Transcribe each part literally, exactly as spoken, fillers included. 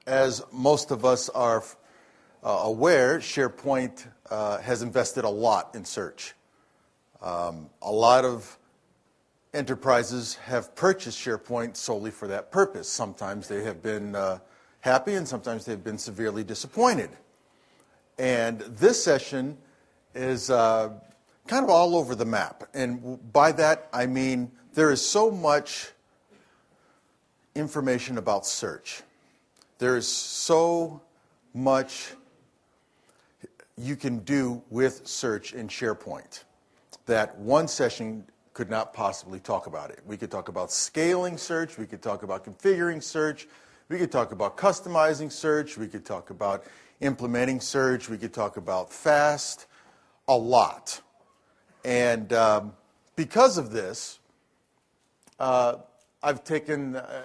As most of us are uh, aware, SharePoint uh, has invested a lot in search. Um, a lot of enterprises have purchased SharePoint solely for that purpose. Sometimes they have been uh, happy and sometimes they've been severely disappointed. And this session is uh, kind of all over the map. And by that, I mean there is so much information about search. There is so much you can do with search in SharePoint that one session could not possibly talk about it. We could talk about scaling search. We could talk about configuring search. We could talk about customizing search. We could talk about implementing search. We could talk about FAST, a lot. And um, because of this, uh, I've taken uh,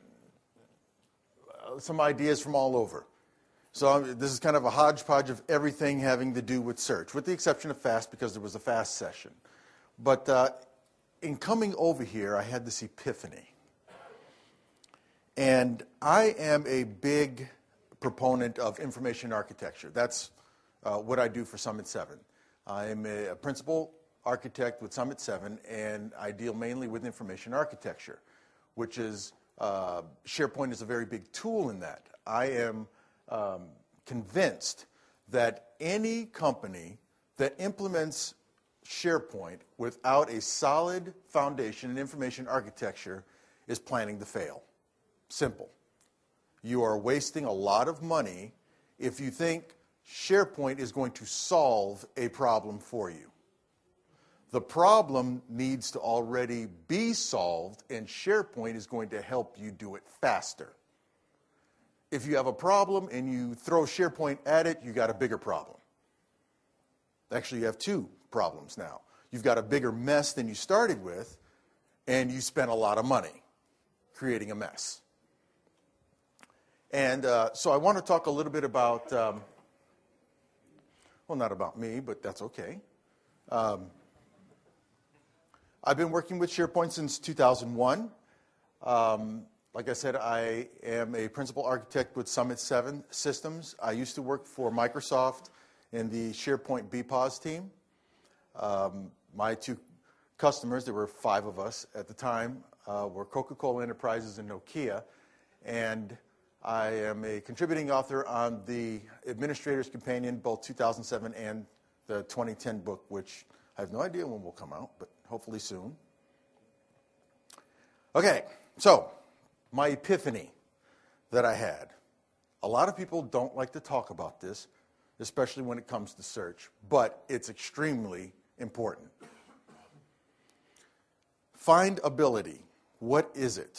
some ideas from all over. So um, this is kind of a hodgepodge of everything having to do with search, with the exception of FAST because there was a FAST session. But uh, in coming over here, I had this epiphany. And I am a big proponent of information architecture. That's uh, what I do for Summit seven. I am a, a principal architect with Summit seven, and I deal mainly with information architecture, which is, uh, SharePoint is a very big tool in that. I am um, convinced that any company that implements SharePoint without a solid foundation in information architecture is planning to fail. Simple. You are wasting a lot of money if you think SharePoint is going to solve a problem for you. The problem needs to already be solved, and SharePoint is going to help you do it faster. If you have a problem and you throw SharePoint at it, you got a bigger problem. Actually, you have two problems now. You've got a bigger mess than you started with, and you spent a lot of money creating a mess. And uh, so I want to talk a little bit about, um, well, not about me, but that's okay. Um, I've been working with SharePoint since two thousand one. Um, like I said, I am a principal architect with Summit seven Systems. I used to work for Microsoft in the SharePoint B P O S team. Um, my two customers, there were five of us at the time, uh, were Coca-Cola Enterprises and Nokia. And I am a contributing author on the Administrator's Companion, both two thousand seven and the twenty ten book, which I have no idea when will come out, but hopefully soon. Okay, so my epiphany that I had. A lot of people don't like to talk about this, especially when it comes to search, but it's extremely important. Findability. What is it?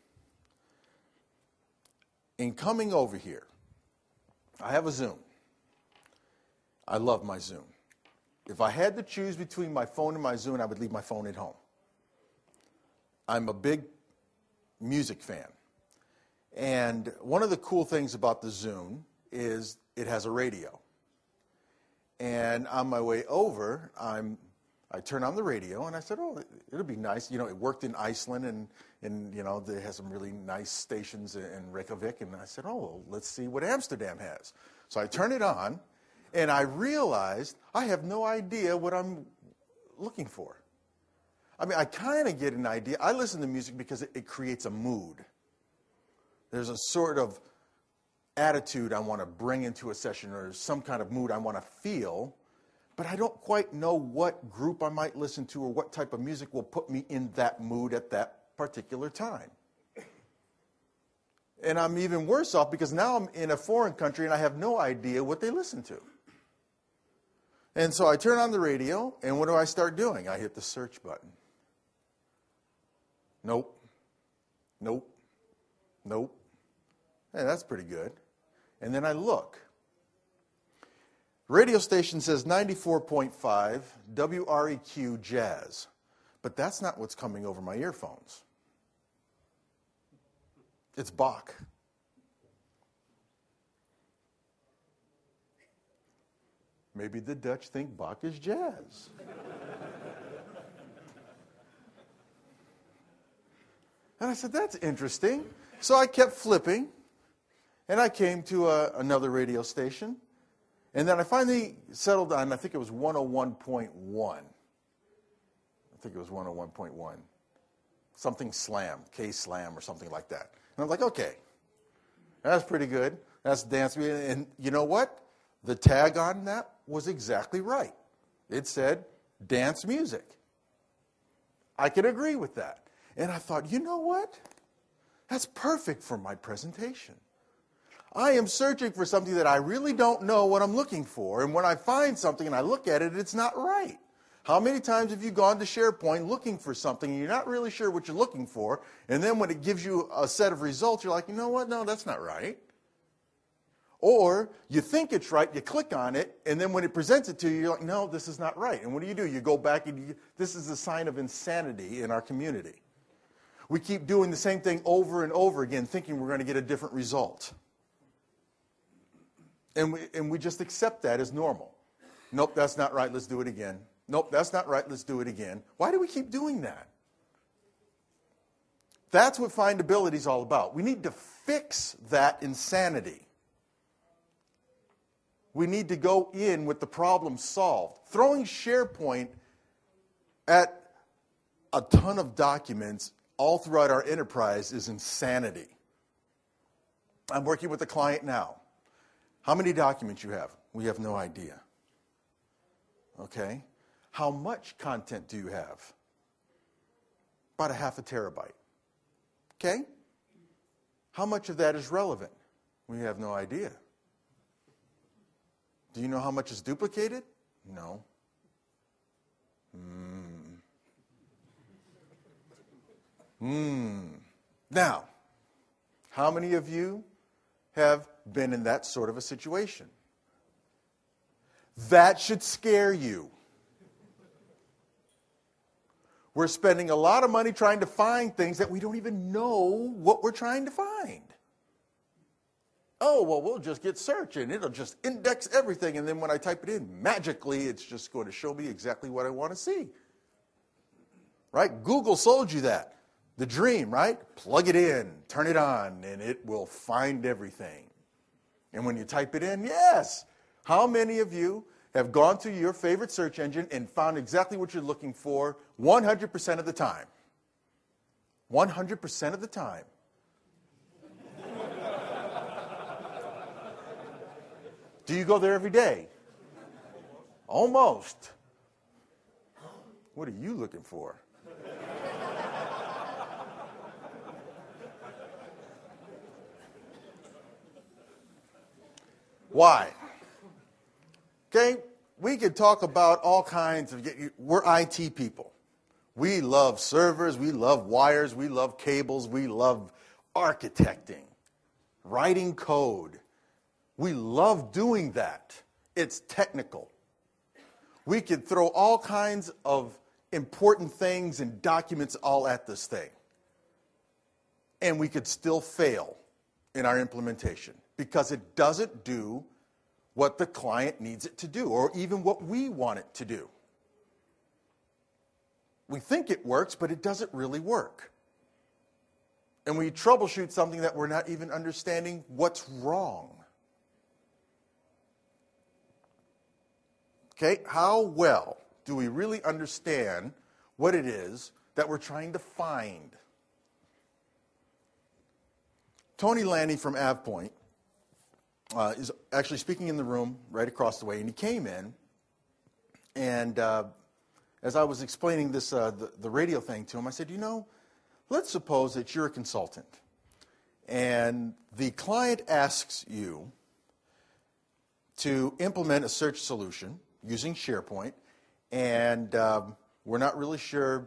In coming over here, I have a Zoom. I love my Zoom. If I had to choose between my phone and my Zoom, I would leave my phone at home. I'm a big music fan. And one of the cool things about the Zoom is it has a radio. And on my way over, I'm, I turn on the radio, and I said, oh, it'll be nice. You know, it worked in Iceland, and, and you know, they have some really nice stations in Reykjavik. And I said, oh, well, let's see what Amsterdam has. So I turn it on, and I realized I have no idea what I'm looking for. I mean, I kind of get an idea. I listen to music because it, it creates a mood. There's a sort of attitude I want to bring into a session, or some kind of mood I want to feel, but I don't quite know what group I might listen to or what type of music will put me in that mood at that particular time. And I'm even worse off because now I'm in a foreign country and I have no idea what they listen to. And so I turn on the radio, and what do I start doing? I hit the search button. Nope. Nope. Nope. Hey, that's pretty good. And then I look. Radio station says ninety-four point five W R E Q Jazz. But that's not what's coming over my earphones. It's Bach. Maybe the Dutch think Bach is jazz. And I said, that's interesting. So I kept flipping, And I came to a, another radio station, and then I finally settled on, I think it was one oh one point one. I think it was one oh one point one. Something Slam, K-Slam or something like that. And I was like, okay, that's pretty good. That's dance music. And you know what? The tag on that was exactly right. It said dance music. I can agree with that. And I thought, you know what? That's perfect for my presentation. I am searching for something that I really don't know what I'm looking for. And when I find something and I look at it, it's not right. How many times have you gone to SharePoint looking for something and you're not really sure what you're looking for, and then when it gives you a set of results, you're like, you know what? No, that's not right. Or you think it's right, you click on it, and then when it presents it to you, you're like, no, this is not right. And what do you do? You go back and you, this is a sign of insanity in our community. We keep doing the same thing over and over again, thinking we're going to get a different result. And we, and we just accept that as normal. Nope, that's not right, let's do it again. Nope, that's not right, let's do it again. Why do we keep doing that? That's what findability is all about. We need to fix that insanity. We need to go in with the problem solved. Throwing SharePoint at a ton of documents all throughout our enterprise is insanity. I'm working with a client now. How many documents you have? We have no idea. Okay? How much content do you have? About a half a terabyte. Okay? How much of that is relevant? We have no idea. Do you know how much is duplicated? No. Hmm. Hmm. Now, how many of you have been in that sort of a situation? That should scare you. We're spending a lot of money trying to find things that we don't even know what we're trying to find. Oh, well, we'll just get search and it'll just index everything. And then when I type it in, magically, it's just going to show me exactly what I want to see. Right? Google sold you that. The dream, right? Plug it in, turn it on, and it will find everything. And when you type it in, yes. How many of you have gone to your favorite search engine and found exactly what you're looking for one hundred percent of the time? one hundred percent of the time. Do you go there every day? Almost. What are you looking for? Why? Okay, we could talk about all kinds of, we're I T people. We love servers, we love wires, we love cables, we love architecting, writing code. We love doing that. It's technical. We could throw all kinds of important things and documents all at this thing. And we could still fail in our implementation because it doesn't do what the client needs it to do or even what we want it to do. We think it works, but it doesn't really work. And we troubleshoot something that we're not even understanding what's wrong. Okay, how well do we really understand what it is that we're trying to find? Tony Lanny from AvePoint uh, is actually speaking in the room right across the way, and he came in, and uh, as I was explaining this, uh, the, the radio thing to him, I said, you know, let's suppose that you're a consultant, and the client asks you to implement a search solution using SharePoint, and um, we're not really sure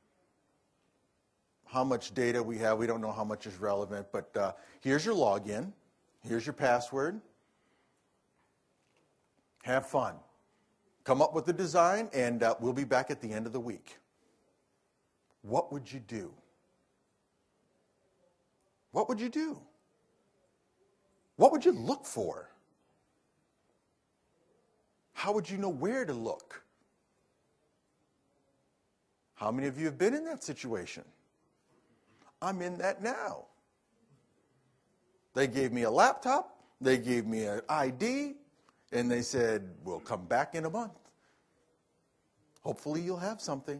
how much data we have. We don't know how much is relevant, but uh, here's your login. Here's your password. Have fun. Come up with the design, and uh, we'll be back at the end of the week. What would you do? What would you do? What would you look for? How would you know where to look? How many of you have been in that situation? I'm in that now. They gave me a laptop, they gave me an I D, and they said, we'll come back in a month. Hopefully you'll have something.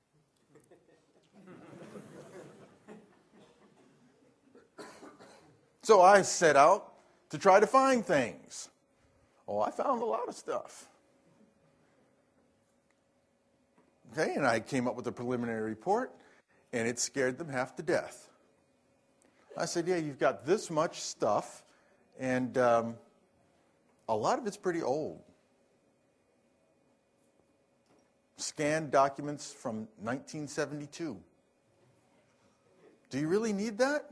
So I set out to try to find things. Oh, I found a lot of stuff. Okay, and I came up with a preliminary report, and it scared them half to death. I said, yeah, you've got this much stuff, and um, a lot of it's pretty old. Scanned documents from nineteen seventy-two. Do you really need that?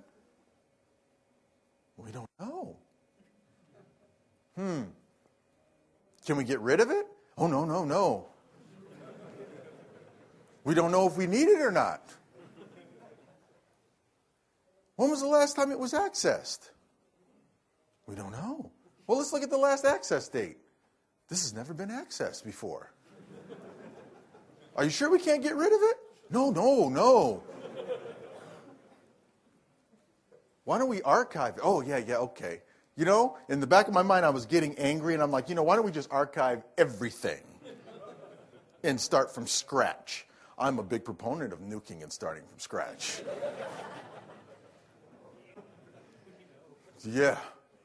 We don't know. Hmm. Can we get rid of it? Oh, no, no, no. We don't know if we need it or not. When was the last time it was accessed? We don't know. Well, let's look at the last access date. This has never been accessed before. Are you sure we can't get rid of it? No, no, no. Why don't we archive it? Oh, yeah, yeah, okay. You know, in the back of my mind, I was getting angry, and I'm like, you know, why don't we just archive everything and start from scratch? I'm a big proponent of nuking and starting from scratch. Yeah.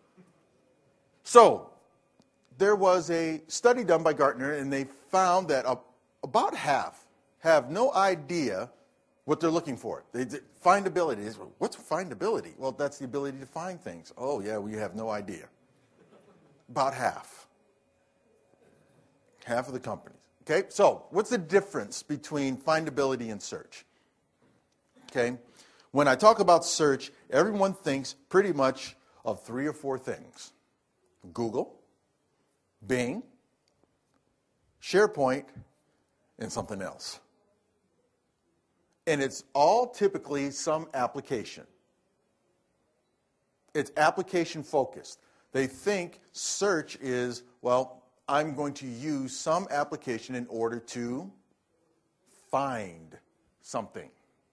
So, there was a study done by Gartner, and they found that uh, about half have no idea what they're looking for. They, they, findability is, what's findability? Well, that's the ability to find things. Oh, yeah, we have no idea. About half. Half of the companies. Okay, so what's the difference between findability and search? Okay, when I talk about search, everyone thinks pretty much of three or four things. Google, Bing, SharePoint, and something else. And it's all typically some application. It's application focused. They think search is, well, I'm going to use some application in order to find something.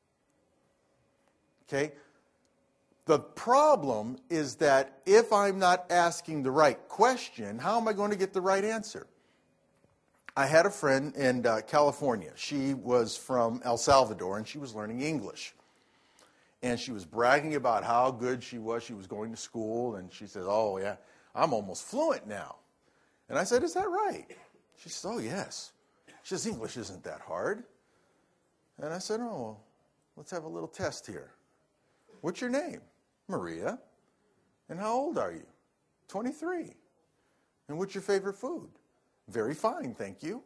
Okay? The problem is that if I'm not asking the right question, how am I going to get the right answer? I had a friend in uh, California. She was from El Salvador, and she was learning English. And she was bragging about how good she was. She was going to school, and she said, oh, yeah, I'm almost fluent now. And I said, is that right? She says, oh, yes. She says, English isn't that hard. And I said, oh, let's have a little test here. What's your name? Maria. And how old are you? twenty-three. And what's your favorite food? Very fine, thank you.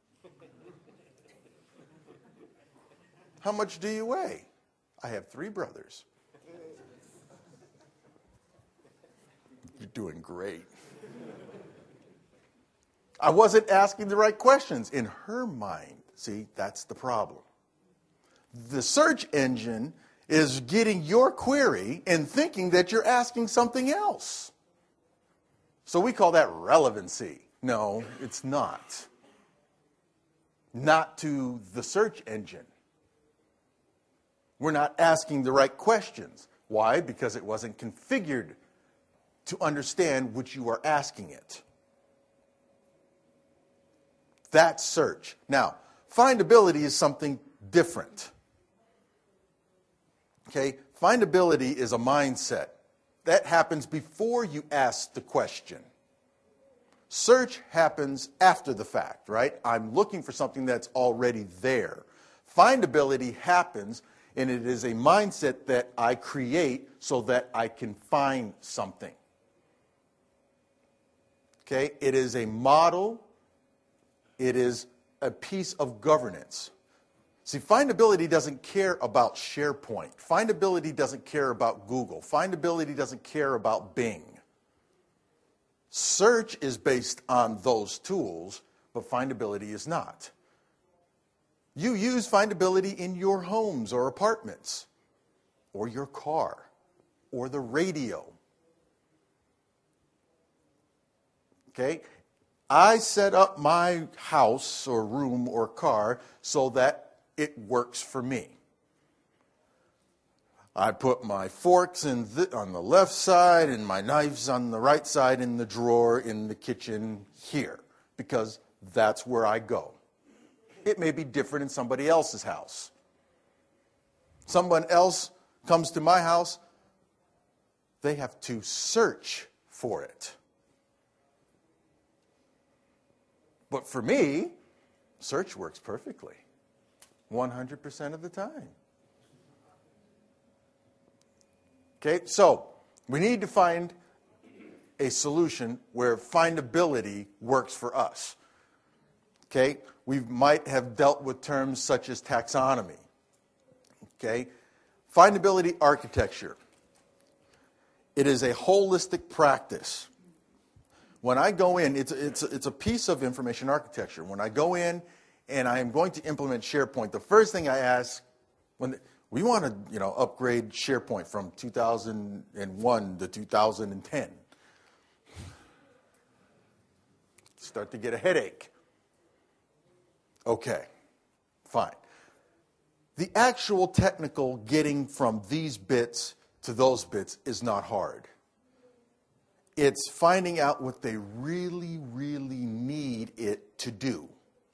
How much do you weigh? I have three brothers. You're doing great. I wasn't asking the right questions in her mind. See, that's the problem. The search engine is getting your query and thinking that you're asking something else. So we call that relevancy. No, it's not. Not to the search engine. We're not asking the right questions. Why? Because it wasn't configured to understand what you are asking it. That's search. Now, findability is something different. Okay? Findability is a mindset. That happens before you ask the question. Search happens after the fact, right? I'm looking for something that's already there. Findability happens, and it is a mindset that I create so that I can find something. Okay? It is a model. It is a piece of governance. See, findability doesn't care about SharePoint. Findability doesn't care about Google. Findability doesn't care about Bing. Search is based on those tools, but findability is not. You use findability in your homes or apartments, or your car, or the radio. Okay? I set up my house or room or car so that it works for me. I put my forks in the, on the left side and my knives on the right side in the drawer in the kitchen here, because that's where I go. It may be different in somebody else's house. Someone else comes to my house, they have to search for it. But for me, search works perfectly, one hundred percent of the time. Okay, so we need to find a solution where findability works for us. Okay, we might have dealt with terms such as taxonomy. Okay, findability architecture. It is a holistic practice. When I go in, it's, it's, it's a piece of information architecture. When I go in and I am going to implement SharePoint, the first thing I ask, when the, we want to you know, upgrade SharePoint from two thousand one to two thousand ten. Start to get a headache. Okay, fine. The actual technical getting from these bits to those bits is not hard. It's finding out what they really, really need it to do.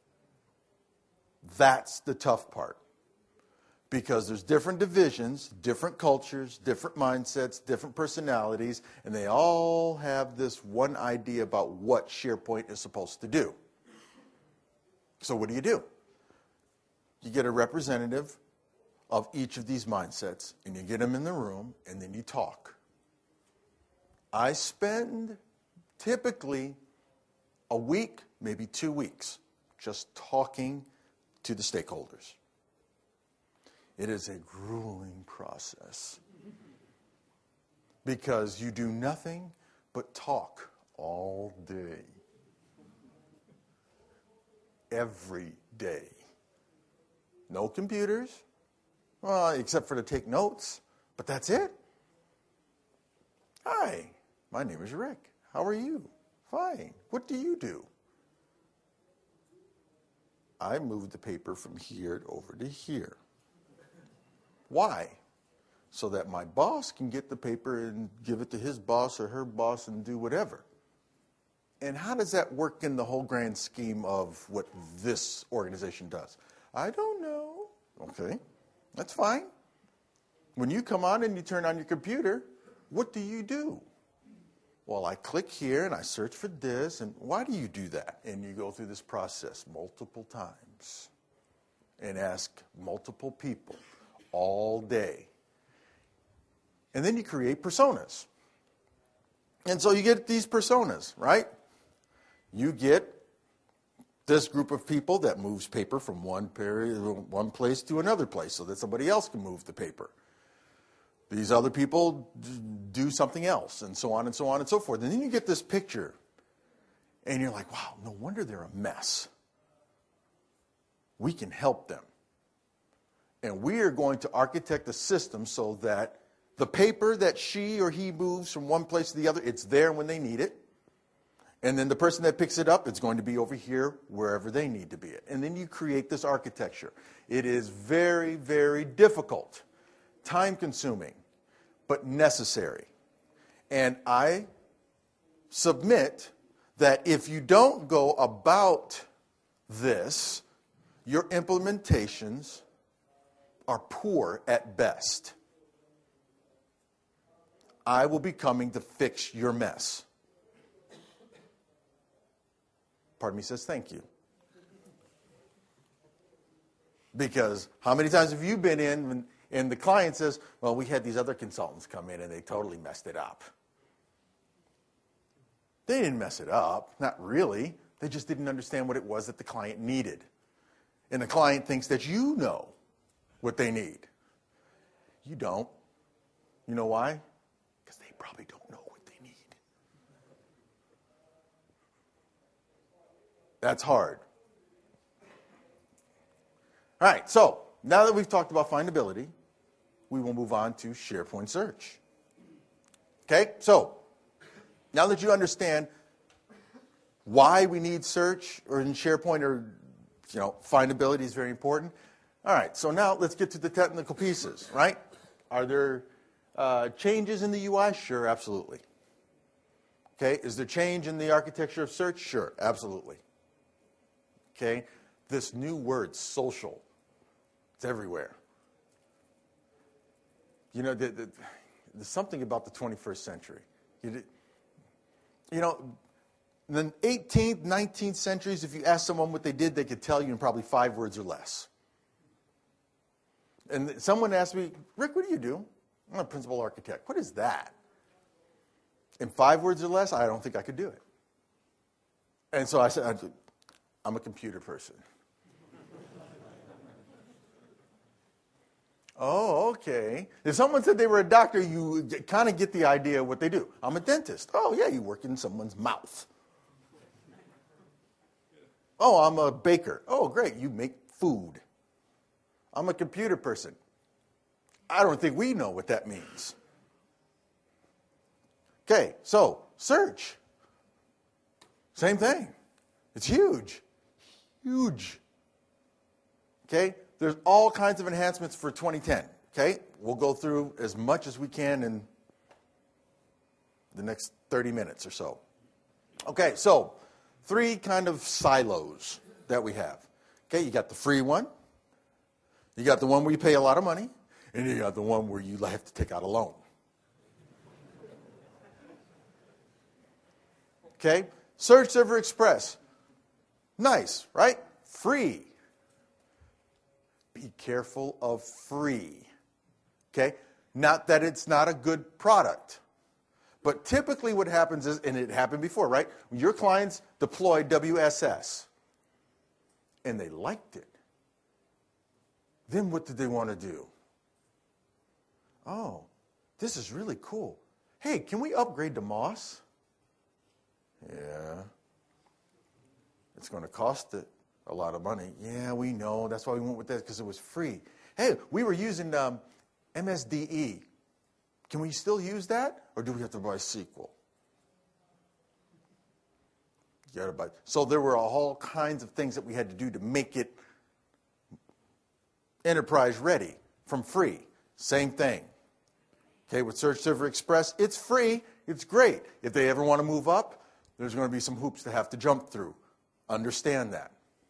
That's the tough part. Because there's different divisions, different cultures, different mindsets, different personalities, and they all have this one idea about what SharePoint is supposed to do. So what do you do? You get a representative of each of these mindsets, and you get them in the room, and then you talk. I spend typically a week, maybe two weeks, just talking to the stakeholders. It is a grueling process because you do nothing but talk all day, every day. No computers, well, except for to take notes, but that's it. Hi, my name is Rick. How are you? Fine. What do you do? I moved the paper from here over to here. Why? So that my boss can get the paper and give it to his boss or her boss and do whatever. And how does that work in the whole grand scheme of what this organization does? I don't know. Okay, that's fine. When you come on and you turn on your computer, what do you do? Well, I click here and I search for this. And why do you do that? And you go through this process multiple times and ask multiple people all day. And then you create personas. And so you get these personas, right? You get this group of people that moves paper from one, period, one place to another place so that somebody else can move the paper. These other people do something else, and so on and so on and so forth. And then you get this picture, and you're like, wow, no wonder they're a mess. We can help them. And we are going to architect a system so that the paper that she or he moves from one place to the other, it's there when they need it. And then the person that picks it up, it's going to be over here wherever they need to be it. And then you create this architecture. It is very, very difficult, time-consuming, but necessary. And I submit that if you don't go about this, your implementations are poor at best. I will be coming to fix your mess. Part of me says thank you. Because how many times have you been in when, and the client says, well, we had these other consultants come in and they totally messed it up. They didn't mess it up, not really. They just didn't understand what it was that the client needed. And the client thinks that you know what they need. You don't. You know why? Because they probably don't know what they need. That's hard. All right, so now that we've talked about findability, we will move on to SharePoint search. Okay, so now that you understand why we need search or in SharePoint or you know findability is very important. All right, so now let's get to the technical pieces, right? Are there uh, changes in the U I? Sure, absolutely. Okay, is there change in the architecture of search? Sure, absolutely. Okay, this new word, social, it's everywhere. You know, the, the, there's something about the twenty-first century. You, you know, in the eighteenth, nineteenth centuries, if you asked someone what they did, they could tell you in probably five words or less. And someone asked me, Rick, what do you do? I'm a principal architect. What is that? In five words or less, I don't think I could do it. And so I said, I'm a computer person. Oh, okay. If someone said they were a doctor, you kind of get the idea of what they do. I'm a dentist. Oh, yeah, you work in someone's mouth. Oh, I'm a baker. Oh, great, you make food. I'm a computer person. I don't think we know what that means. Okay, so search. Same thing. It's huge. Huge. Okay, there's all kinds of enhancements for twenty ten. Okay, we'll go through as much as we can in the next thirty minutes or so. Okay, so three kind of silos that we have. Okay, you got the free one. You got the one where you pay a lot of money. And you got the one where you have to take out a loan. Okay? Search Server Express. Nice, right? Free. Be careful of free. Okay? Not that it's not a good product. But typically what happens is, and it happened before, right? Your clients deployed W S S. And they liked it. Then what did they want to do? Oh, this is really cool. Hey, can we upgrade to Moss? Yeah. It's going to cost it a lot of money. Yeah, we know. That's why we went with that, because it was free. Hey, we were using um, M S D E. Can we still use that? Or do we have to buy S Q L? You gotta buy. So there were all kinds of things that we had to do to make it enterprise ready from free. Same thing. Okay, with Search Server Express, it's free. It's great. If they ever want to move up, there's going to be some hoops to have to jump through. Understand that.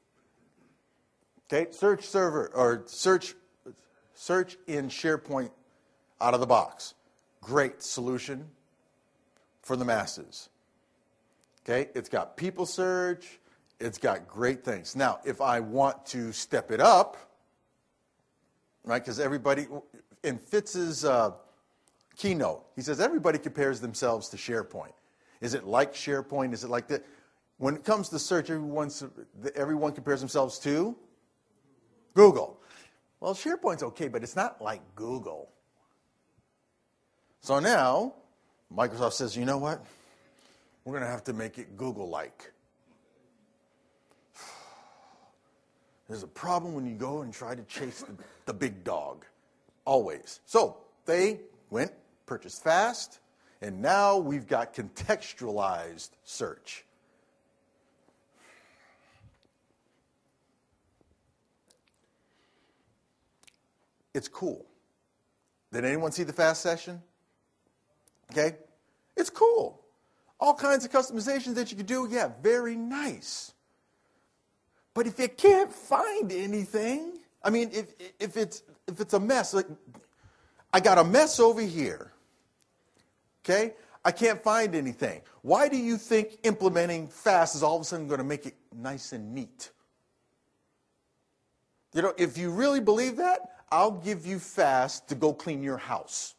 Okay, Search Server, or Search, search in SharePoint out of the box. Great solution for the masses. Okay, it's got people search. It's got great things. Now, if I want to step it up, right, because everybody, in Fitz's uh, keynote, he says everybody compares themselves to SharePoint. Is it like SharePoint? Is it like that? When it comes to search, everyone's, everyone compares themselves to Google. Well, SharePoint's okay, but it's not like Google. So now, Microsoft says, you know what? We're going to have to make it Google-like. There's a problem when you go and try to chase the, the big dog. Always. So they went, purchased Fast, and now we've got contextualized search. It's cool. Did anyone see the Fast session? Okay? It's cool. All kinds of customizations that you can do. Yeah, very nice. But if you can't find anything, I mean, if if it's if it's a mess, like I got a mess over here. Okay? I can't find anything. Why do you think implementing Fast is all of a sudden going to make it nice and neat? You know, if you really believe that, I'll give you Fast to go clean your house.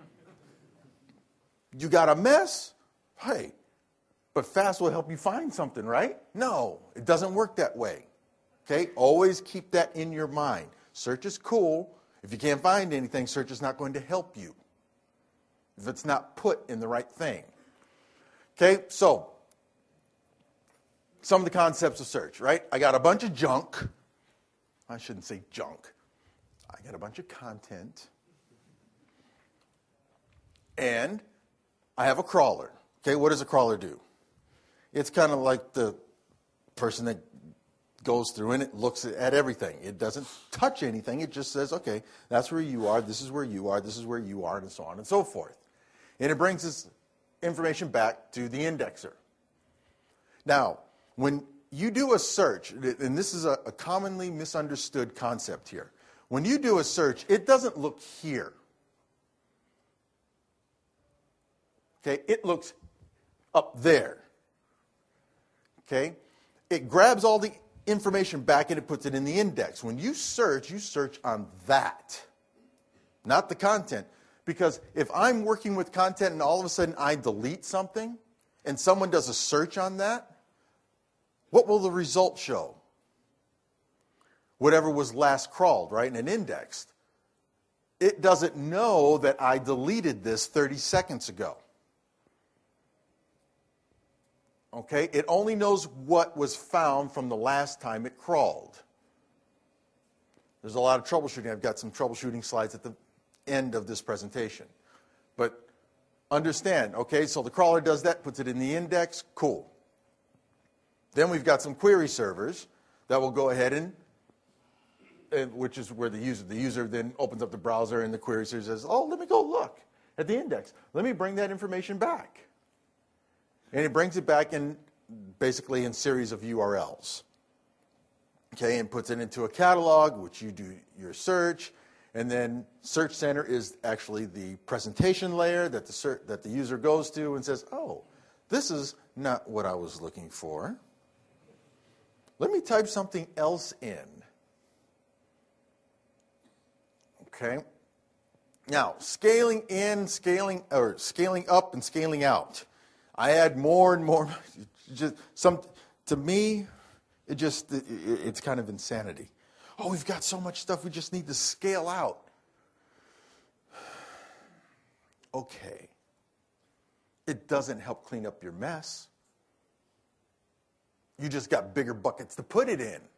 You got a mess? Hey, but Fast will help you find something, right? No, it doesn't work that way. Okay? Always keep that in your mind. Search is cool. If you can't find anything, search is not going to help you if it's not put in the right thing. Okay? So, some of the concepts of search, right? I got a bunch of junk. I shouldn't say junk. I got a bunch of content. And I have a crawler. Okay, what does a crawler do? It's kind of like the person that goes through and it looks at everything. It doesn't touch anything. It just says, okay, that's where you are, this is where you are, this is where you are, and so on and so forth. And it brings this information back to the indexer. Now, when you do a search, and this is a, a commonly misunderstood concept here. When you do a search, it doesn't look here. Okay, it looks up there. Okay, it grabs all the information back and it puts it in the index. When you search, you search on that, not the content. Because if I'm working with content and all of a sudden I delete something and someone does a search on that, what will the result show? Whatever was last crawled, right, and indexed. It doesn't know that I deleted this thirty seconds ago. Okay, it only knows what was found from the last time it crawled. There's a lot of troubleshooting. I've got some troubleshooting slides at the end of this presentation. But understand, okay, so the crawler does that, puts it in the index, cool. Then we've got some query servers that will go ahead and, and which is where the user, the user then opens up the browser and the query server says, oh, let me go look at the index. Let me bring that information back. And it brings it back in basically in series of U R Ls. Okay, and puts it into a catalog, which you do your search. And then Search Center is actually the presentation layer that the, ser- that the user goes to and says, oh, this is not what I was looking for. Let me type something else in. Okay. Now, scaling in, scaling or scaling up and scaling out. I add more and more. Just some to me, it just it, it's kind of insanity. Oh, we've got so much stuff, we just need to scale out. Okay. It doesn't help clean up your mess. You just got bigger buckets to put it in.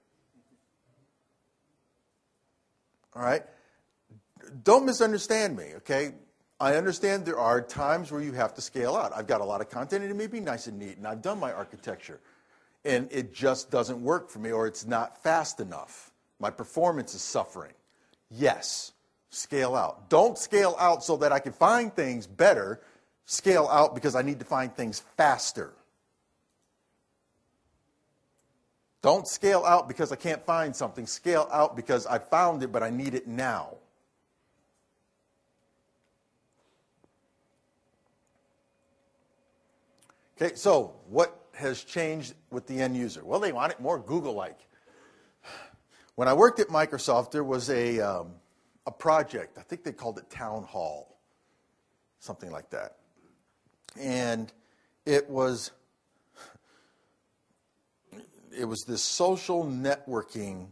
All right? Don't misunderstand me, okay? I understand there are times where you have to scale out. I've got a lot of content and it may be nice and neat, and I've done my architecture. And it just doesn't work for me, or it's not fast enough. My performance is suffering. Yes, scale out. Don't scale out so that I can find things better. Scale out because I need to find things faster. Don't scale out because I can't find something. Scale out because I found it, but I need it now. Okay, so what has changed with the end user? Well, they want it more Google-like. When I worked at Microsoft, there was a, um, a project. I think they called it Town Hall, something like that. And it was... It was this social networking.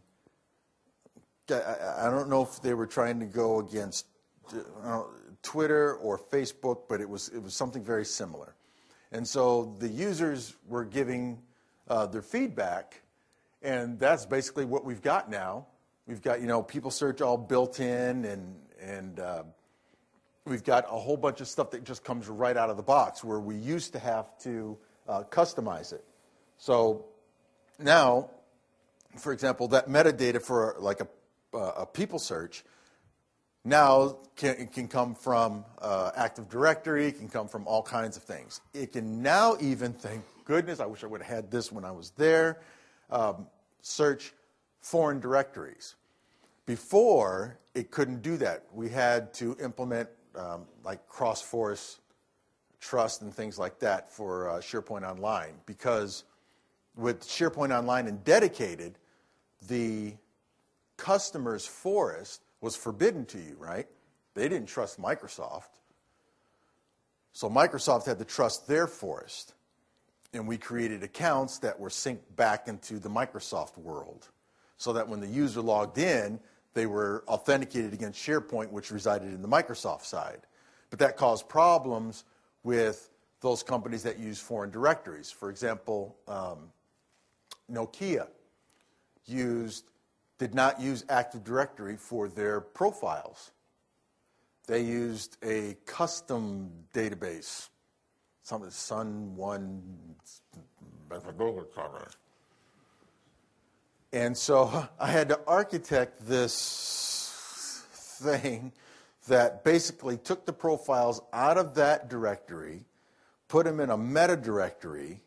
I don't know if they were trying to go against uh, Twitter or Facebook, but it was it was something very similar. And so the users were giving uh, their feedback, and that's basically what we've got now. We've got, you know, people search all built in, and and uh, we've got a whole bunch of stuff that just comes right out of the box, where we used to have to uh, customize it. So now, for example, that metadata for like a, uh, a people search now can, it can come from uh, Active Directory, it can come from all kinds of things. It can now even, thank goodness, I wish I would have had this when I was there, um, search foreign directories. Before, it couldn't do that. We had to implement um, like cross-forest trust and things like that for uh, SharePoint Online, because with SharePoint Online and Dedicated, the customer's forest was forbidden to you, right? They didn't trust Microsoft. So Microsoft had to trust their forest. And we created accounts that were synced back into the Microsoft world, so that when the user logged in, they were authenticated against SharePoint, which resided in the Microsoft side. But that caused problems with those companies that use foreign directories. For example, um, Nokia used, did not use Active Directory for their profiles. They used a custom database, some Sun One. And so I had to architect this thing that basically took the profiles out of that directory, put them in a meta directory,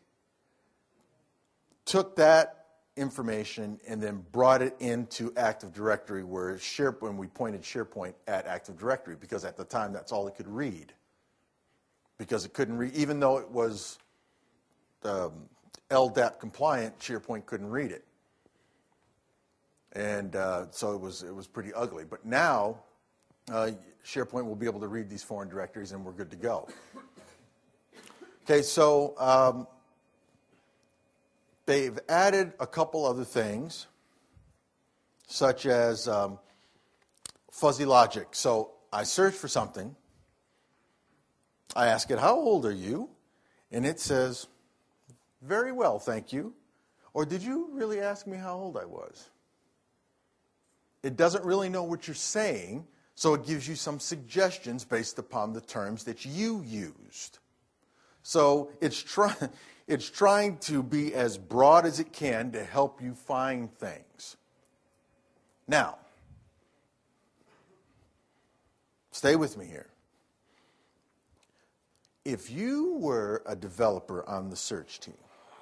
took that information, and then brought it into Active Directory where SharePoint, when we pointed SharePoint at Active Directory, because at the time that's all it could read. Because it couldn't read, even though it was um, L D A P compliant, SharePoint couldn't read it. And uh, so it was it was pretty ugly. But now, uh, SharePoint will be able to read these foreign directories, and we're good to go. Okay, so um, they've added a couple other things, such as um, fuzzy logic. So I search for something. I ask it, how old are you? And it says, very well, thank you. Or did you really ask me how old I was? It doesn't really know what you're saying, so it gives you some suggestions based upon the terms that you used. So it's, try, it's trying to be as broad as it can to help you find things. Now, stay with me here. If you were a developer on the search team,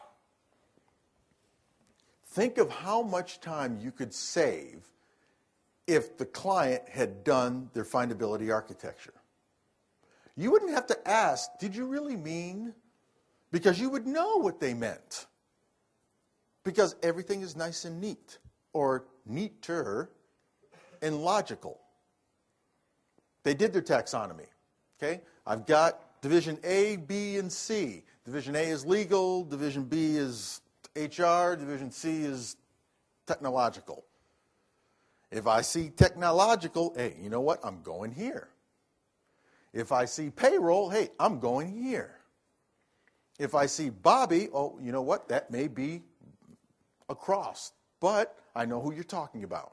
think of how much time you could save if the client had done their findability architecture. You wouldn't have to ask, did you really mean? Because you would know what they meant. Because everything is nice and neat, or neater and logical. They did their taxonomy. Okay? I've got Division A, B, and C. Division A is legal, Division B is H R, Division C is technological. If I see technological, hey, you know what? I'm going here. If I see payroll, hey, I'm going here. If I see Bobby, oh, you know what? That may be across, but I know who you're talking about.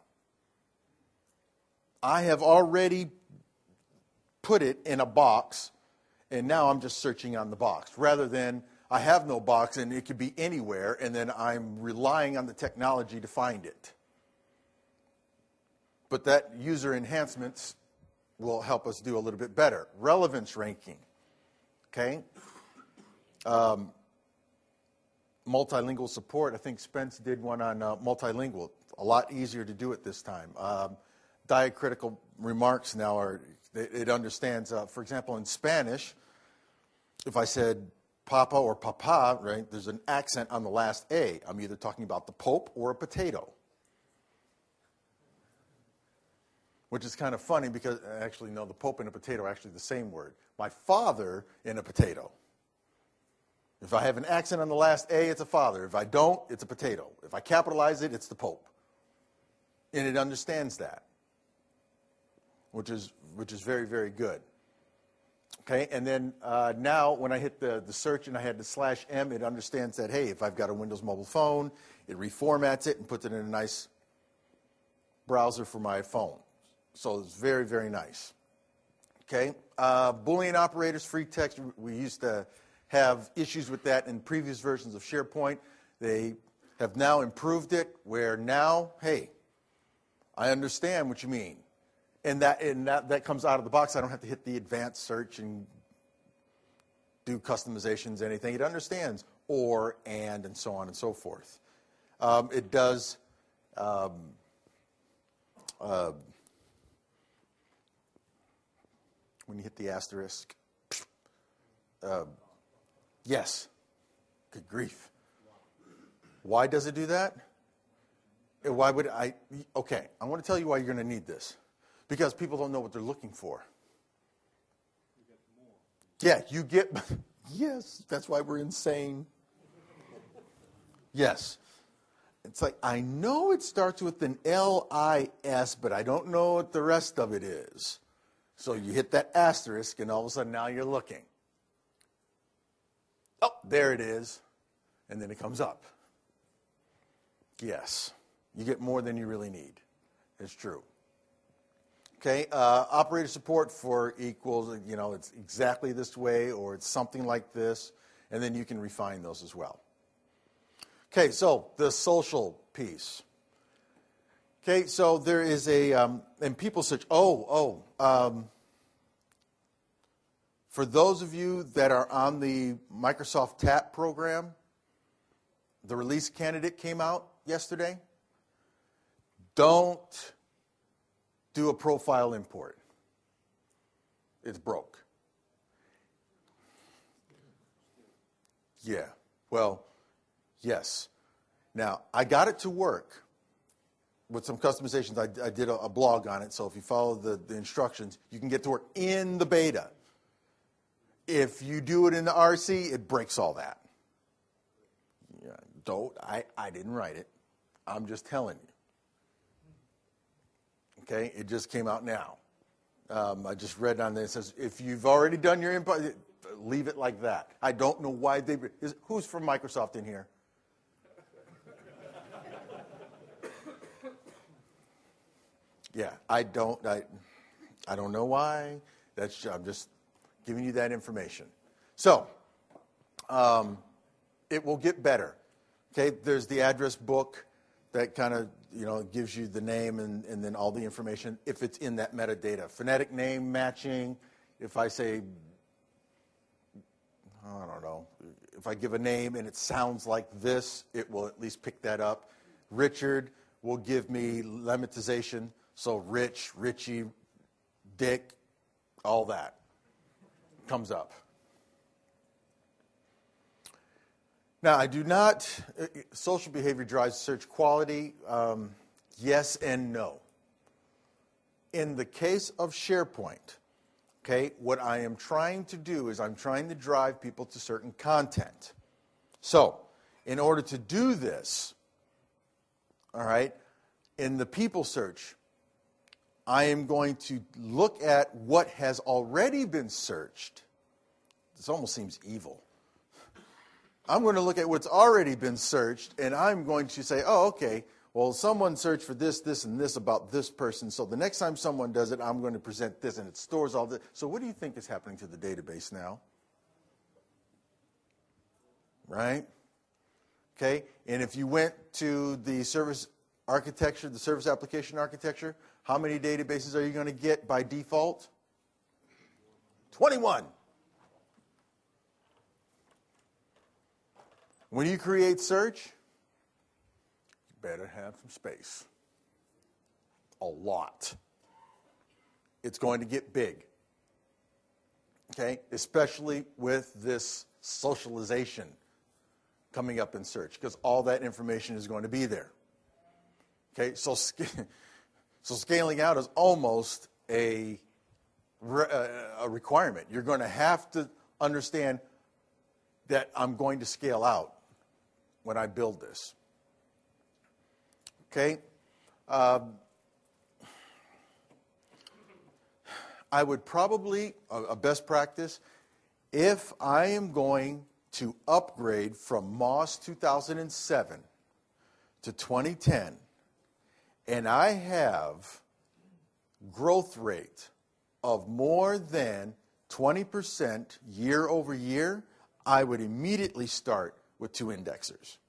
I have already put it in a box, and now I'm just searching on the box, rather than I have no box and it could be anywhere, and then I'm relying on the technology to find it. But that user enhancements will help us do a little bit better. Relevance ranking, okay? Um, multilingual support, I think Spence did one on uh, multilingual. A lot easier to do it this time. Um, diacritical remarks now are, it, it understands, uh, for example, in Spanish, if I said papa or papa, right, there's an accent on the last A. I'm either talking about the Pope or a potato. Which is kind of funny because, actually, no, the Pope and a potato are actually the same word. My father and a potato. If I have an accent on the last A, it's a father. If I don't, it's a potato. If I capitalize it, it's the Pope. And it understands that, which is which is very, very good. Okay, and then uh, now when I hit the, the search and I had the slash M, it understands that, hey, if I've got a Windows mobile phone, it reformats it and puts it in a nice browser for my phone. So it's very, very nice. Okay, uh, Boolean operators, free text, we used to have issues with that in previous versions of SharePoint. They have now improved it where now, hey, I understand what you mean. And that and that, that comes out of the box. I don't have to hit the advanced search and do customizations, anything. It understands or, and, and so on and so forth. Um, it does um, uh, when you hit the asterisk. Uh, yes. Good grief. Why does it do that? Why would I? Okay, I want to tell you why you're going to need this. Because people don't know what they're looking for. Yeah, you get, yes, that's why we're insane. Yes. It's like, I know it starts with an L I S, but I don't know what the rest of it is. So you hit that asterisk, and all of a sudden now you're looking. Oh, there it is. And then it comes up. Yes, you get more than you really need. It's true. Okay, uh, operator support for equals, you know, it's exactly this way or it's something like this, and then you can refine those as well. Okay, so the social piece. Okay, so there is a, um, and people search, oh, oh, um, for those of you that are on the Microsoft T A P program, the release candidate came out yesterday. Don't do a profile import. It's broke. Yeah, well, yes. Now, I got it to work with some customizations. I, I did a, a blog on it, so if you follow the, the instructions, you can get to work in the beta. If you do it in the R C, it breaks all that. Yeah, don't, I, I didn't write it. I'm just telling you. Okay, it just came out now. Um, I just read on there, it says, if you've already done your input, leave it like that. I don't know why they, is, who's from Microsoft in here? Yeah, I don't, I, I don't know why. That's, I'm just giving you that information. So, um, it will get better. Okay, there's the address book that kind of, you know, gives you the name and, and then all the information if it's in that metadata. Phonetic name matching, if I say, I don't know, if I give a name and it sounds like this, it will at least pick that up. Richard will give me lemmatization, so Rich, Richie, Dick, all that comes up. Now, I do not, social behavior drives search quality, um, yes and no. In the case of SharePoint, okay, what I am trying to do is I'm trying to drive people to certain content. So, in order to do this, all right, in the people search, I am going to look at what has already been searched. This almost seems evil. I'm going to look at what's already been searched, and I'm going to say, oh, okay, well, someone searched for this, this, and this about this person, so the next time someone does it, I'm going to present this, and it stores all this. So what do you think is happening to the database now? Right? Okay, and if you went to the service architecture, the service application architecture, how many databases are you going to get by default? twenty-one. When you create search, you better have some space. A lot. It's going to get big. Okay? Especially with this socialization coming up in search, because all that information is going to be there. Okay? So, so scaling out is almost a, a requirement. You're going to have to understand that I'm going to scale out when I build this. Okay? Um, I would probably, a, a best practice, if I am going to upgrade from MOS two thousand seven to twenty ten, and I have growth rate of more than twenty percent year over year, I would immediately start with two indexers.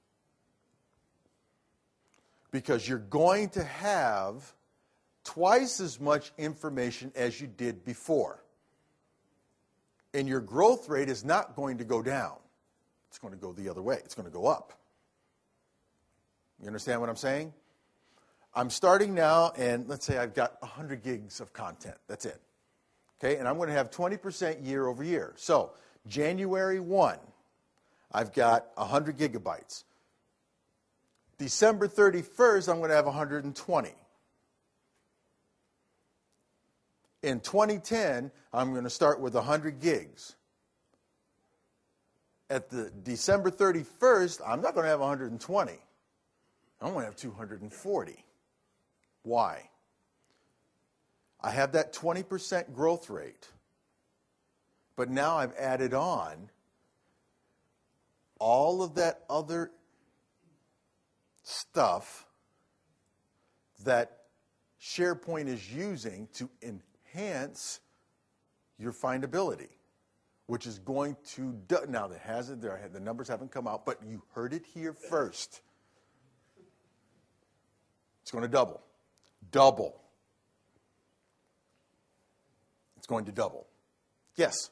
Because you're going to have twice as much information as you did before. And your growth rate is not going to go down. It's going to go the other way. It's going to go up. You understand what I'm saying? I'm starting now, and let's say I've got one hundred gigs of content. That's it. Okay, and I'm going to have twenty percent year over year. So, January first, I've got one hundred gigabytes. December thirty-first, I'm going to have one hundred twenty. In twenty ten, I'm going to start with one hundred gigs. At the December thirty-first, I'm not going to have one hundred twenty. I'm going to have two hundred forty. Why? I have that twenty percent growth rate, but now I've added on all of that other stuff that SharePoint is using to enhance your findability, which is going to, du- now the, hasn't, there, the numbers haven't come out, but you heard it here first. It's going to double. double. It's going to double. Yes?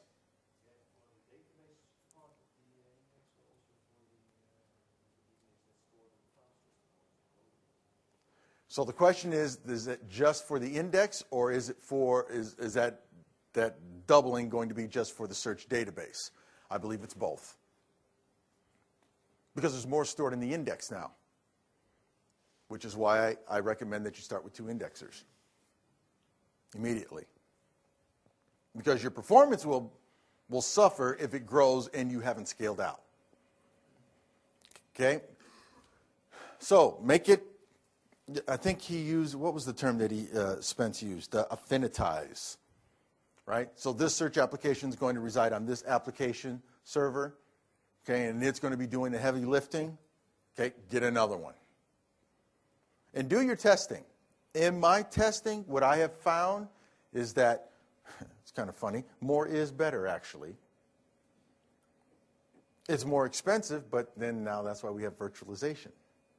So the question is, is it just for the index, or is it for, is, is that, that doubling going to be just for the search database? I believe it's both. Because there's more stored in the index now, which is why I, I recommend that you start with two indexers immediately. Because your performance will, will suffer if it grows and you haven't scaled out. Okay? So make it, I think he used, what was the term that he uh, Spence used? Uh, affinitize. Right? So this search application is going to reside on this application server. Okay, and it's going to be doing the heavy lifting. Okay, get another one. And do your testing. In my testing, what I have found is that, it's kind of funny, more is better, actually. It's more expensive, but then now that's why we have virtualization.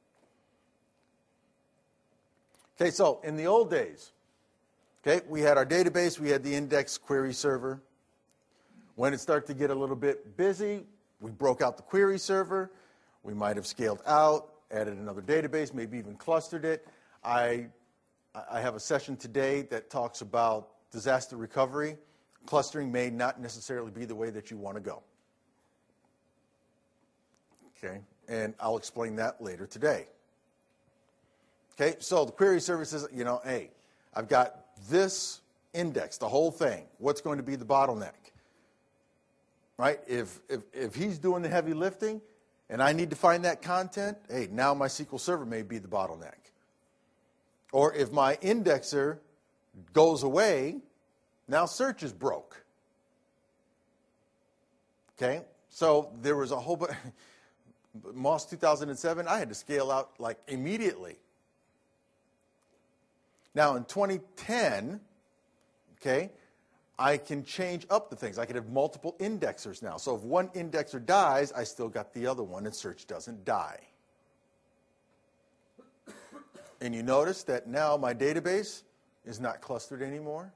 Okay, so in the old days, okay, we had our database, we had the index query server. When it started to get a little bit busy, we broke out the query server. We might have scaled out, added another database, maybe even clustered it. I, I have a session today that talks about disaster recovery. Clustering may not necessarily be the way that you want to go. Okay, and I'll explain that later today. Okay, so the query server says, you know, hey, I've got this index, the whole thing. What's going to be the bottleneck? Right? If, if, if he's doing the heavy lifting and I need to find that content, hey, now my S Q L Server may be the bottleneck. Or if my indexer goes away, now search is broke. Okay? So there was a whole bunch. Moss two thousand seven, I had to scale out like immediately. Now in twenty ten, okay, I can change up the things. I can have multiple indexers now. So if one indexer dies, I still got the other one, and search doesn't die. And you notice that now my database is not clustered anymore.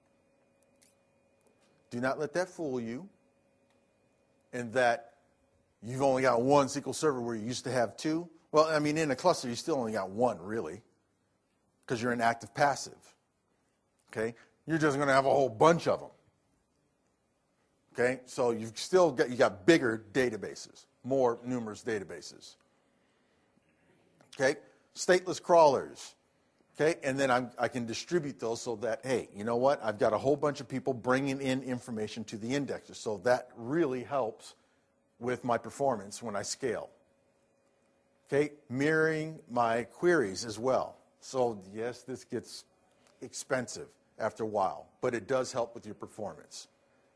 Do not let that fool you. And that you've only got one S Q L Server where you used to have two. Well, I mean, in a cluster, you still only got one, really, because you're an active passive. Okay? You're just going to have a whole bunch of them. Okay? So you've still got, you got bigger databases, more numerous databases. Okay? Stateless crawlers. Okay? And then I'm, I can distribute those so that, hey, you know what? I've got a whole bunch of people bringing in information to the indexer. So that really helps with my performance when I scale. Okay? Mirroring my queries as well. So yes, this gets expensive after a while, but it does help with your performance.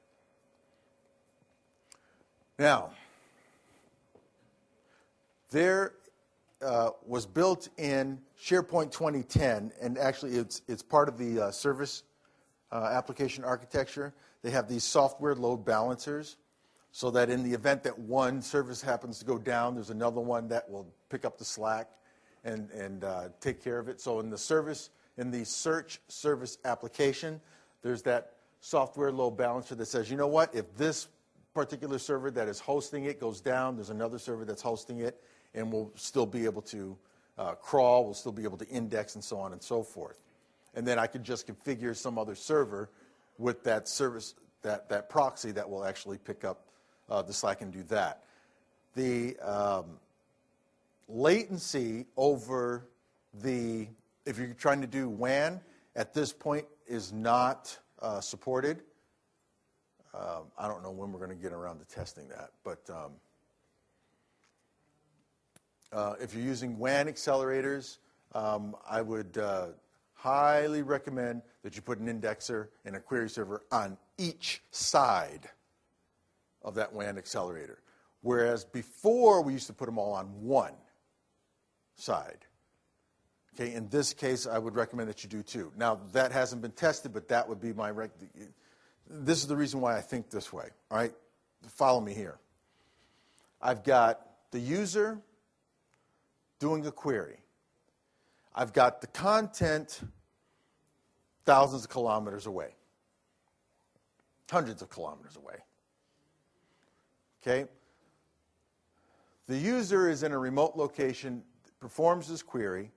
Now, there uh, was built in SharePoint twenty ten, and actually it's, it's part of the uh, service uh, application architecture. They have these software load balancers so that in the event that one service happens to go down, there's another one that will pick up the slack and, and uh, take care of it. So in the service, in the search service application, there's that software load balancer that says, you know what, if this particular server that is hosting it goes down, there's another server that's hosting it, and we'll still be able to uh, crawl, we'll still be able to index, and so on and so forth. And then I could just configure some other server with that service, that, that proxy that will actually pick up uh, the slack and do that. The um, latency over the, if you're trying to do W A N, at this point is not uh, supported. Um, I don't know when we're going to get around to testing that, but um, uh, if you're using W A N accelerators, um, I would uh, highly recommend that you put an indexer and a query server on each side of that W A N accelerator. Whereas before, we used to put them all on one side. Okay, in this case, I would recommend that you do two. Now, that hasn't been tested, but that would be my rec. This is the reason why I think this way. All right, follow me here. I've got the user doing a query. I've got the content thousands of kilometers away. Hundreds of kilometers away. Okay? The user is in a remote location, performs this query,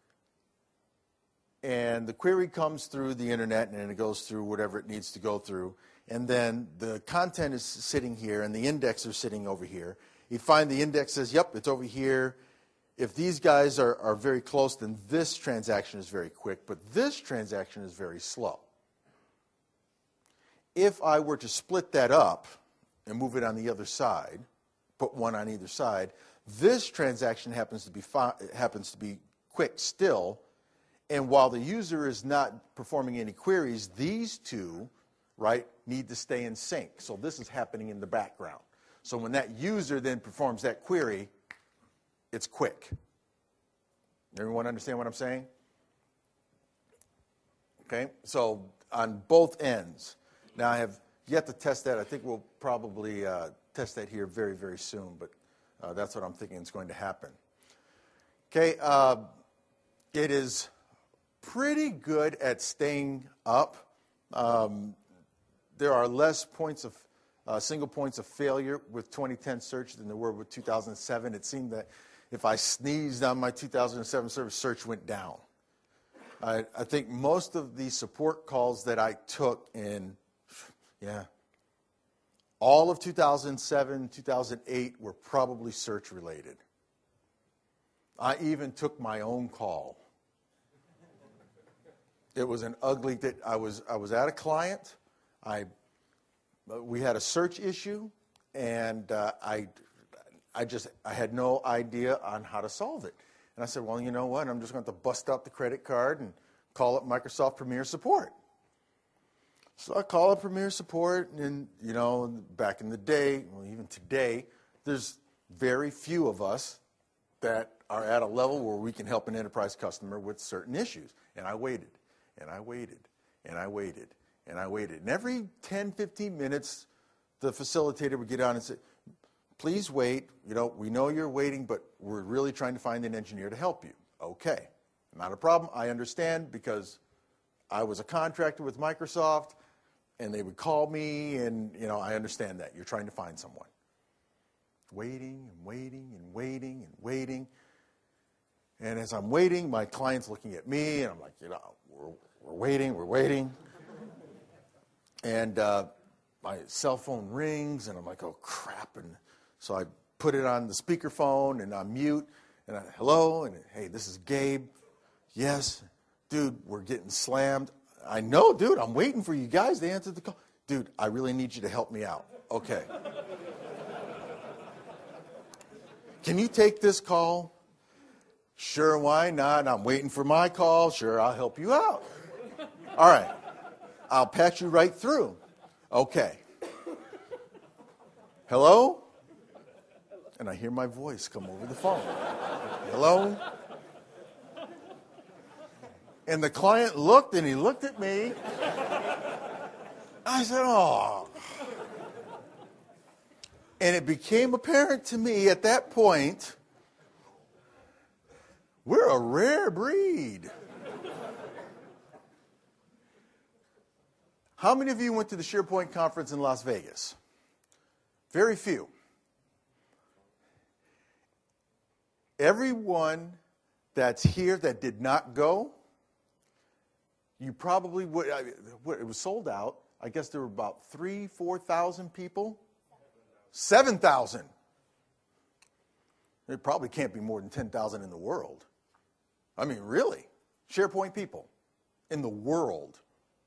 and the query comes through the internet and it goes through whatever it needs to go through. And then the content is sitting here and the index is sitting over here. You find the index says, yep, it's over here. If these guys are, are very close, then this transaction is very quick, but this transaction is very slow. If I were to split that up and move it on the other side, put one on either side, this transaction happens to be fi- happens to be quick still, and while the user is not performing any queries, these two, right, need to stay in sync. So this is happening in the background. So when that user then performs that query, it's quick. Everyone understand what I'm saying? Okay, so on both ends. Now I have yet to test that. I think we'll probably uh, test that here very, very soon, but uh, that's what I'm thinking is going to happen. Okay, uh, it is pretty good at staying up. Um, there are less points of uh, single points of failure with twenty ten search than there were with two thousand seven. It seemed that if I sneezed on my two thousand seven service, search went down. I, I think most of the support calls that I took in, yeah, all of two thousand seven, two thousand eight were probably search related. I even took my own call. It was an ugly that I was I was at a client. I we had a search issue, and uh, I I just I had no idea on how to solve it. And I said, well, you know what? I'm just going to bust out the credit card and call up Microsoft Premier Support. So I call up Premier Support, and, you know, back in the day, well, even today, there's very few of us that are at a level where we can help an enterprise customer with certain issues. And I waited, and I waited, and I waited, and I waited. And every ten, fifteen minutes, the facilitator would get on and say, please wait. You know, we know you're waiting, but we're really trying to find an engineer to help you. Okay, not a problem. I understand, because I was a contractor with Microsoft, and they would call me, and, you know, I understand that. You're trying to find someone. Waiting and waiting and waiting and waiting. And as I'm waiting, my client's looking at me, and I'm like, you know, we're, we're waiting, we're waiting. And uh, my cell phone rings, and I'm like, oh, crap. And so I put it on the speakerphone, and I'm mute, and I, hello, and hey, this is Gabe. Yes, dude, we're getting slammed. I know, dude, I'm waiting for you guys to answer the call. Dude, I really need you to help me out. Okay. Can you take this call? Sure, why not? I'm waiting for my call. Sure, I'll help you out. All right. I'll patch you right through. Okay. Hello? And I hear my voice come over the phone. Hello? And the client looked, and he looked at me. I said, oh. And it became apparent to me at that point, we're a rare breed. How many of you went to the SharePoint conference in Las Vegas? Very few. Everyone that's here that did not go, you probably would, it was sold out. I guess there were about three, four thousand people. Seven thousand. There probably can't be more than ten thousand in the world. I mean, really. SharePoint people in the world.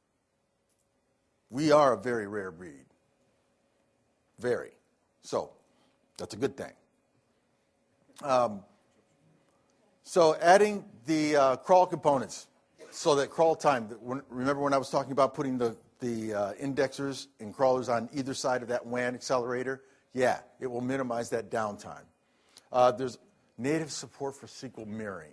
We are a very rare breed. Very. So, that's a good thing. Um, so, adding the uh, crawl components. So that crawl time, remember when I was talking about putting the, the uh, indexers and crawlers on either side of that W A N accelerator? Yeah, it will minimize that downtime. Uh, there's native support for S Q L mirroring.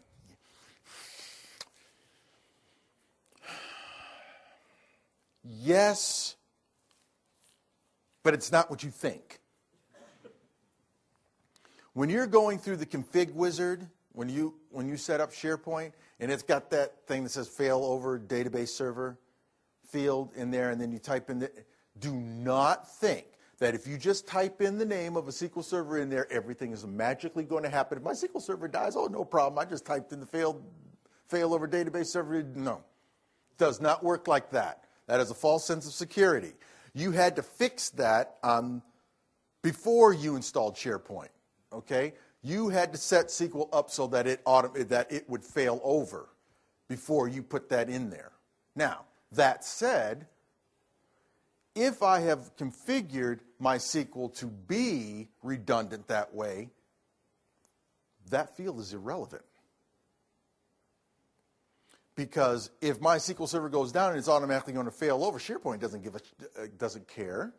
Yes, but it's not what you think. When you're going through the config wizard, when you when you set up SharePoint and it's got that thing that says failover database server field in there, and then you type in the, do not think that if you just type in the name of a S Q L server in there, everything is magically going to happen. If my S Q L server dies, oh, no problem. I just typed in the failed failover database server. No, it does not work like that. That is a false sense of security. You had to fix that um, before you installed SharePoint. Okay, you had to set S Q L up so that it autom- that it would fail over before you put that in there. Now, that said, if I have configured my S Q L to be redundant that way, that field is irrelevant. Because if my S Q L server goes down and it's automatically going to fail over, SharePoint doesn't give a, uh, doesn't care.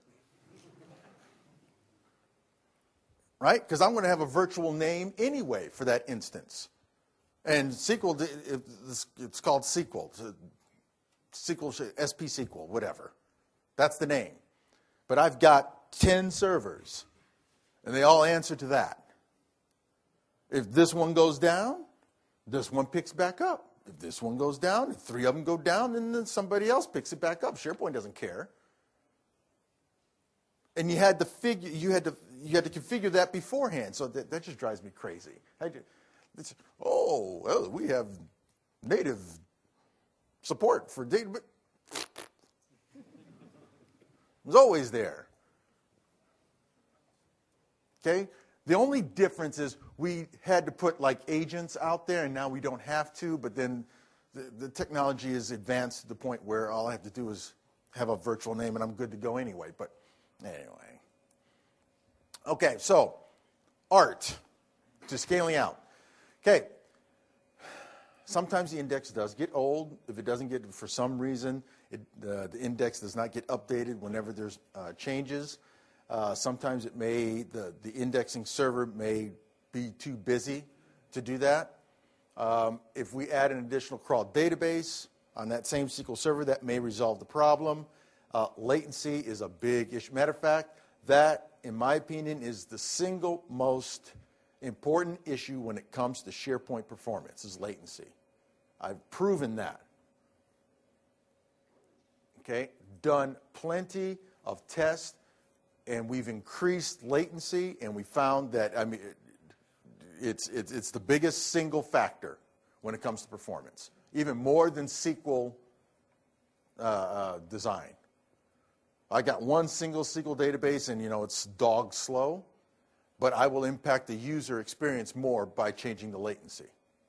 Right? Because I'm going to have a virtual name anyway for that instance. And S Q L, it's called S Q L. S Q L, S P S Q L, whatever. That's the name. But I've got ten servers, and they all answer to that. If this one goes down, this one picks back up. If this one goes down, if three of them go down, then somebody else picks it back up. SharePoint doesn't care. And you had to figure, you had to, you had to configure that beforehand. So that, that just drives me crazy. I just, it's, oh, well, we have native support for data. It was always there. Okay? The only difference is we had to put like agents out there, and now we don't have to, but then the, the technology is advanced to the point where all I have to do is have a virtual name and I'm good to go anyway. But anyway. Okay, so art to scaling out. Okay. Sometimes the index does get old. If it doesn't get, for some reason, it, uh, the index does not get updated whenever there's uh, changes. Uh, sometimes it may, the, the indexing server may be too busy to do that. Um, if we add an additional crawl database on that same S Q L server, that may resolve the problem. Uh, latency is a big issue. Matter of fact, that, in my opinion, is the single most important issue when it comes to SharePoint performance, is latency. I've proven that. Okay, done plenty of tests, and we've increased latency, and we found that, I mean, it's, it's, it's the biggest single factor when it comes to performance, even more than S Q L uh, uh, design. I got one single S Q L database, and, you know, it's dog slow, but I will impact the user experience more by changing the latency.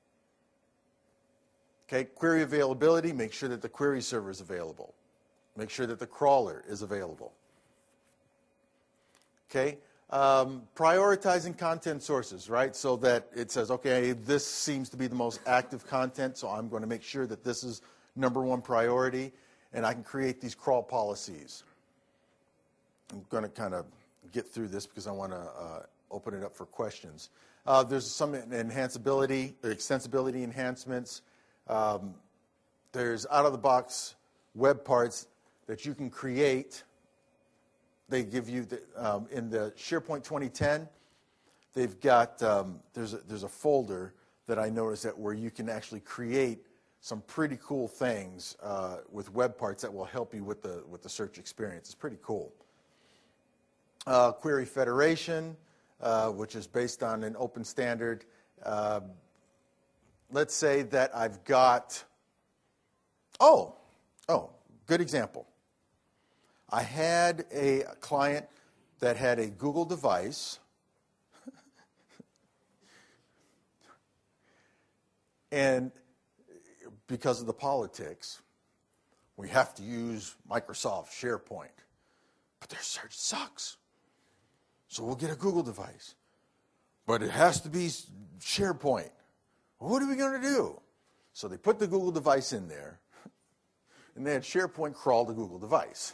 Okay, query availability, make sure that the query server is available. Make sure that the crawler is available. Okay, um, prioritizing content sources, right? So that it says, okay, this seems to be the most active content, so I'm going to make sure that this is number one priority, and I can create these crawl policies. I'm going to kind of get through this because I want to uh, open it up for questions. Uh, there's some enhanceability, extensibility enhancements. Um, there's out-of-the-box web parts that you can create. They give you, the, um, in the SharePoint twenty ten, they've got, um, there's, a, there's a folder that I noticed that where you can actually create some pretty cool things uh, with web parts that will help you with the, with the search experience. It's pretty cool. Uh, query federation, uh, which is based on an open standard. Uh, let's say that I've got, oh, oh, good example. I had a client that had a Google device, and because of the politics, we have to use Microsoft SharePoint, but their search sucks. So we'll get a Google device, but it has to be SharePoint. What are we going to do? So they put the Google device in there, and they had SharePoint crawl the Google device.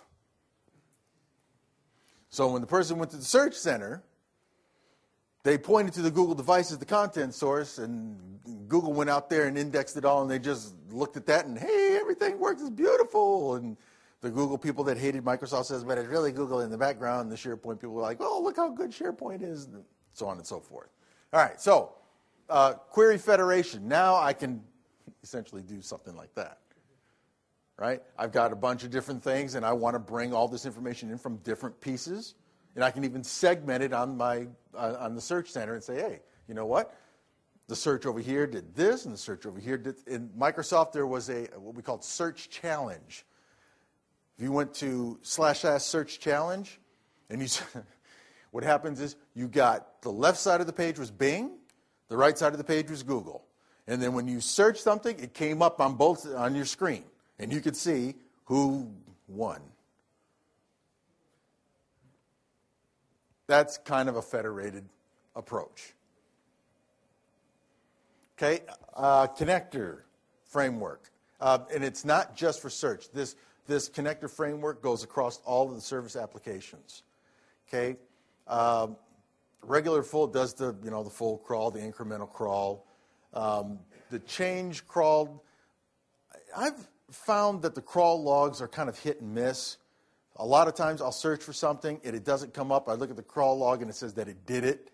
So when the person went to the search center, they pointed to the Google device as the content source, and Google went out there and indexed it all, and they just looked at that, and hey, everything works, it's beautiful. And the Google people that hated Microsoft says, but it's really Google in the background. And the SharePoint people were like, oh, look how good SharePoint is, and so on and so forth. All right, so Uh, query federation. Now I can essentially do something like that. Right? I've got a bunch of different things, and I want to bring all this information in from different pieces, and I can even segment it on my uh, on the search center and say, hey, you know what? The search over here did this, and the search over here did. In Microsoft, there was a what we called search challenge. If you went to slash slash search challenge, and you, what happens is you got the left side of the page was Bing, the right side of the page was Google, and then when you search something, it came up on both on your screen. And you could see who won. That's kind of a federated approach. Okay, uh, connector framework. Uh, and it's not just for search. This, this connector framework goes across all of the service applications. Okay, uh, regular full does the, you know, the full crawl, the incremental crawl. Um, the change crawl, I've found that the crawl logs are kind of hit and miss. A lot of times I'll search for something and it doesn't come up. I look at the crawl log and it says that it did it.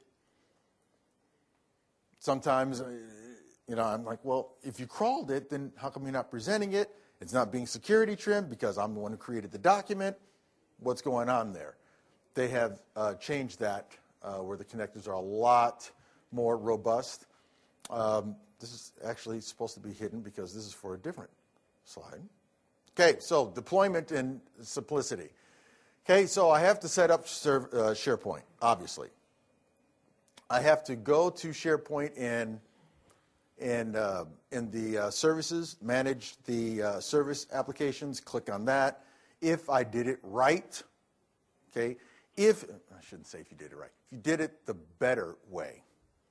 Sometimes, you know, I'm like, well, if you crawled it, then how come you're not presenting it? It's not being security trimmed because I'm the one who created the document. What's going on there? They have uh, changed that uh, where the connectors are a lot more robust. Um, this is actually supposed to be hidden because this is for a different slide. Okay, so deployment and simplicity. Okay, so I have to set up serve, uh, SharePoint, obviously. I have to go to SharePoint and, and uh, in the uh, services, manage the uh, service applications, click on that. If I did it right, okay, if, I shouldn't say if you did it right, if you did it the better way.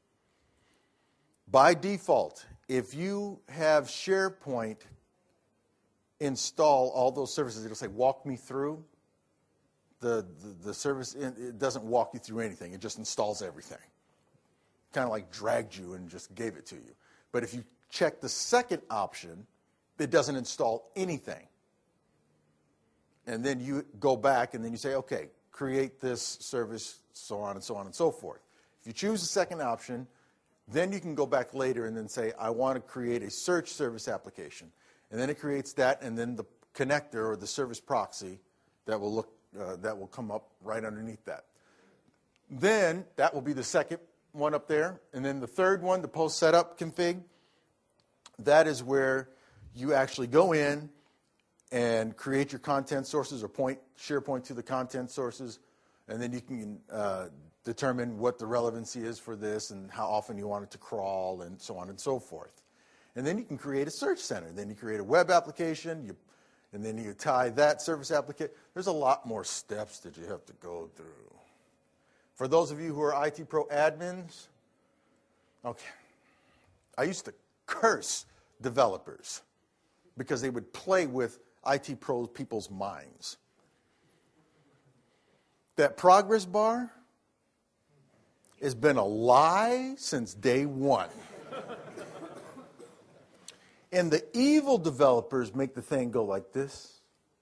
By default, if you have SharePoint install all those services, it'll say, walk me through. The, the, the service, it doesn't walk you through anything. It just installs everything. Kind of like dragged you and just gave it to you. But if you check the second option, it doesn't install anything. And then you go back and then you say, okay, create this service, so on and so on and so forth. If you choose the second option, then you can go back later and then say, I want to create a search service application. And then it creates that, and then the connector or the service proxy that will look uh, that will come up right underneath that. Then that will be the second one up there, and then the third one, the post setup config. That is where you actually go in and create your content sources or point SharePoint to the content sources, and then you can uh, determine what the relevancy is for this and how often you want it to crawl and so on and so forth. And then you can create a search center. Then you create a web application, you, and then you tie that service application. There's a lot more steps that you have to go through. For those of you who are I T Pro admins, okay, I used to curse developers because they would play with I T Pro people's minds. That progress bar has been a lie since day one. And the evil developers make the thing go like this.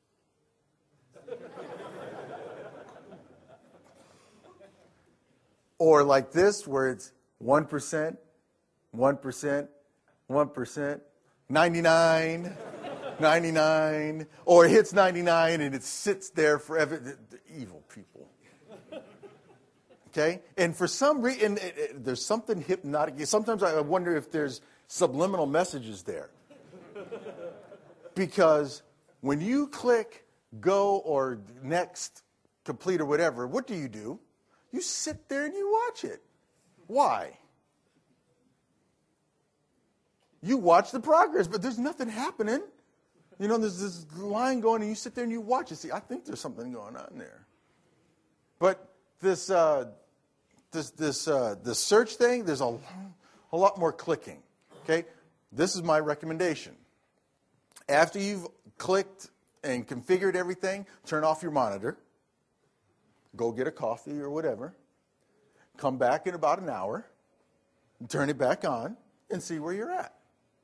Or like this, where it's one percent, one percent, one percent, ninety-nine, ninety-nine, or it hits ninety-nine and it sits there forever. The, the evil people. Okay? And for some reason, there's something hypnotic. Sometimes I wonder if there's subliminal messages there. Because when you click go or next, complete or whatever, what do you do? You sit there and you watch it. Why? You watch the progress, but there's nothing happening. You know, there's this line going and you sit there and you watch it. See, I think there's something going on there. But this uh, this this uh, this search thing, there's a, a lot more clicking. Okay? This is my recommendation. After you've clicked and configured everything, turn off your monitor. Go get a coffee or whatever. Come back in about an hour. Turn it back on and see where you're at.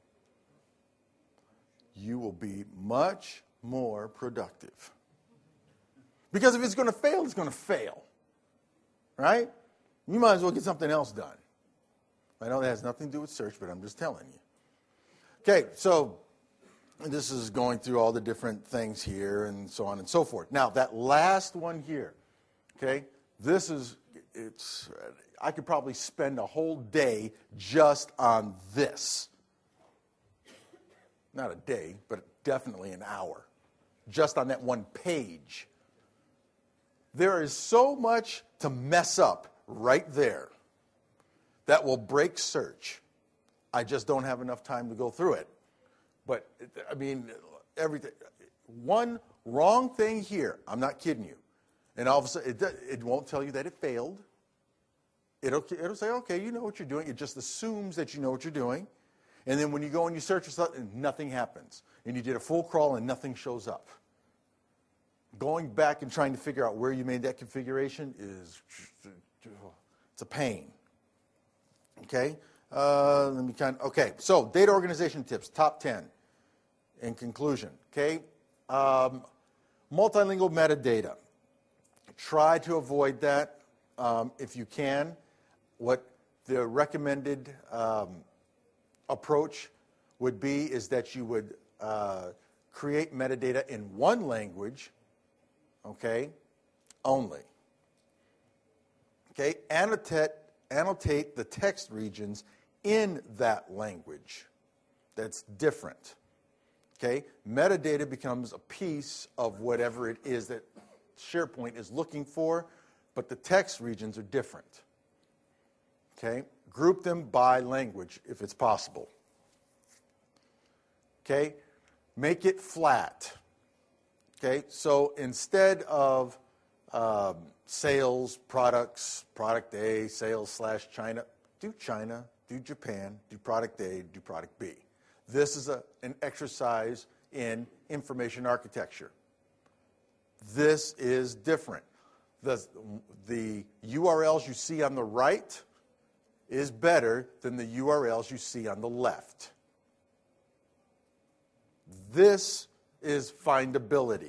You will be much more productive. Because if it's going to fail, it's going to fail. Right? You might as well get something else done. I know that has nothing to do with search, but I'm just telling you. Okay, so this is going through all the different things here and so on and so forth. Now, that last one here, okay, this is, it's, I could probably spend a whole day just on this. Not a day, but definitely an hour, just on that one page. There is so much to mess up right there that will break search. I just don't have enough time to go through it. But, I mean, everything. One wrong thing here, I'm not kidding you, and all of a sudden, it, it won't tell you that it failed. It'll, it'll say, okay, you know what you're doing. It just assumes that you know what you're doing. And then when you go and you search for something, nothing happens. And you did a full crawl and nothing shows up. Going back and trying to figure out where you made that configuration is, it's a pain. Okay? Uh, let me kind of, okay, so data organization tips, top ten. In conclusion, okay? Um, multilingual metadata. Try to avoid that um, if you can. What the recommended um, approach would be is that you would uh, create metadata in one language, okay, only. Okay, annotate, annotate the text regions in that language. That's different. Okay, metadata becomes a piece of whatever it is that SharePoint is looking for, but the text regions are different. Okay, group them by language if it's possible. Okay, make it flat. Okay, so instead of um, sales, products, product A, sales slash China, do China, do Japan, do product A, do product B. This is a, an exercise in information architecture. This is different. The, the U R Ls you see on the right is better than the U R Ls you see on the left. This is findability.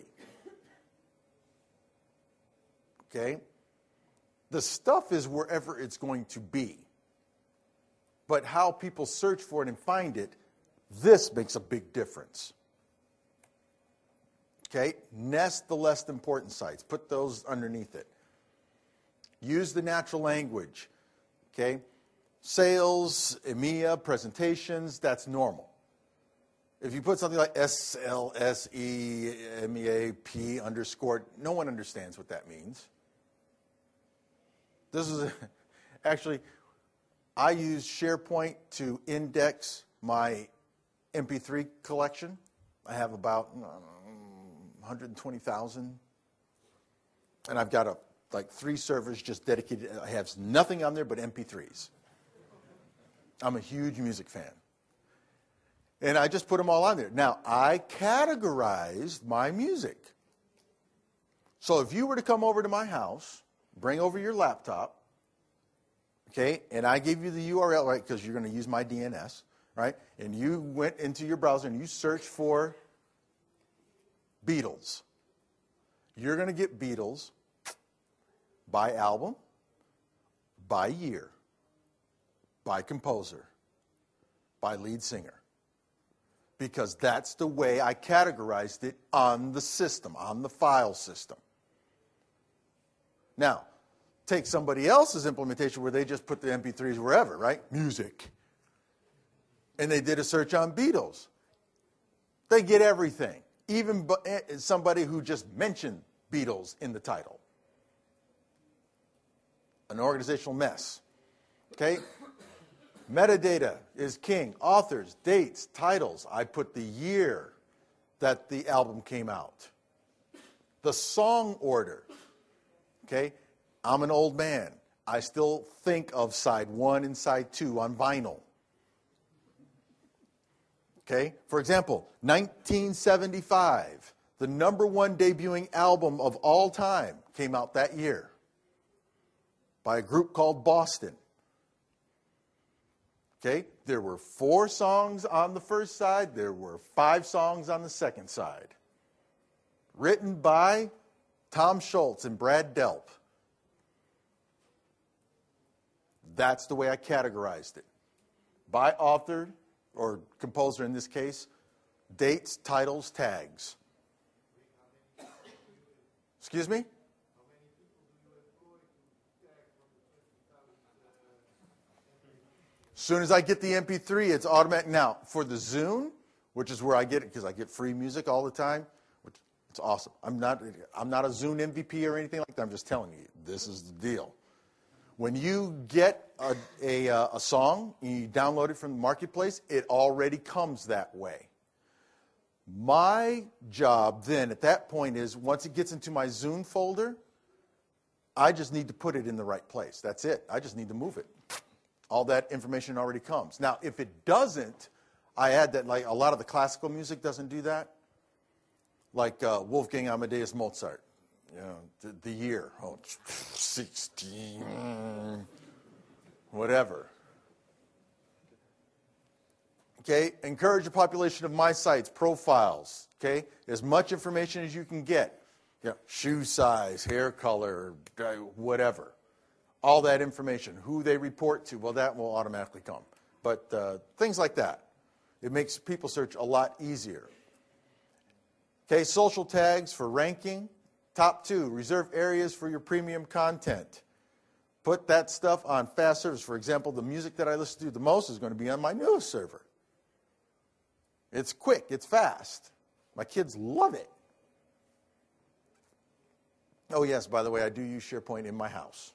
Okay? The stuff is wherever it's going to be. But how people search for it and find it, this makes a big difference. Okay? Nest the less important sites. Put those underneath it. Use the natural language. Okay? Sales, E M E A, presentations, that's normal. If you put something like S L S E M E A P underscore, no one understands what that means. This is, a, actually, I use SharePoint to index my M P three collection. I have about um, one hundred twenty thousand. And I've got a, like three servers just dedicated. I have nothing on there but M P threes. I'm a huge music fan. And I just put them all on there. Now, I categorized my music. So if you were to come over to my house, bring over your laptop, okay, and I gave you the U R L, right, because you're going to use my D N S, right, and you went into your browser and you searched for Beatles. You're going to get Beatles by album, by year, by composer, by lead singer. Because that's the way I categorized it on the system, on the file system. Now, take somebody else's implementation where they just put the M P threes wherever, right? Music. And they did a search on Beatles. They get everything. Even somebody who just mentioned Beatles in the title. An organizational mess. Okay? Metadata is king. Authors, dates, titles. I put the year that the album came out. The song order. Okay? I'm an old man. I still think of side one and side two on vinyl. Okay? For example, nineteen seventy-five, the number one debuting album of all time came out that year by a group called Boston. Okay? There were four songs on the first side. There were five songs on the second side. Written by Tom Schultz and Brad Delp. That's the way I categorized it. by author or composer in this case, dates, titles, tags. Excuse me? As soon as I get the M P three, it's automatic. Now, for the Zune, which is where I get it because I get free music all the time, which it's awesome. I'm not, I'm not a Zune M V P or anything like that. I'm just telling you, this is the deal. When you get a, a, a song and you download it from the marketplace, it already comes that way. My job then at that point is once it gets into my Zune folder, I just need to put it in the right place. That's it. I just need to move it. All that information already comes. Now, if it doesn't, I add that, like a lot of the classical music doesn't do that. Like uh, Wolfgang Amadeus Mozart, you know, the, the year, oh, sixteen, whatever. Okay, encourage the population of my sites, profiles, okay, as much information as you can get. You know, shoe size, hair color, whatever. All that information, who they report to, well, that will automatically come. But uh, things like that. It makes people search a lot easier. Okay, social tags for ranking. Top two, reserve areas for your premium content. Put that stuff on fast servers. For example, the music that I listen to the most is going to be on my newest server. It's quick, it's fast. My kids love it. Oh, yes, by the way, I do use SharePoint in my house.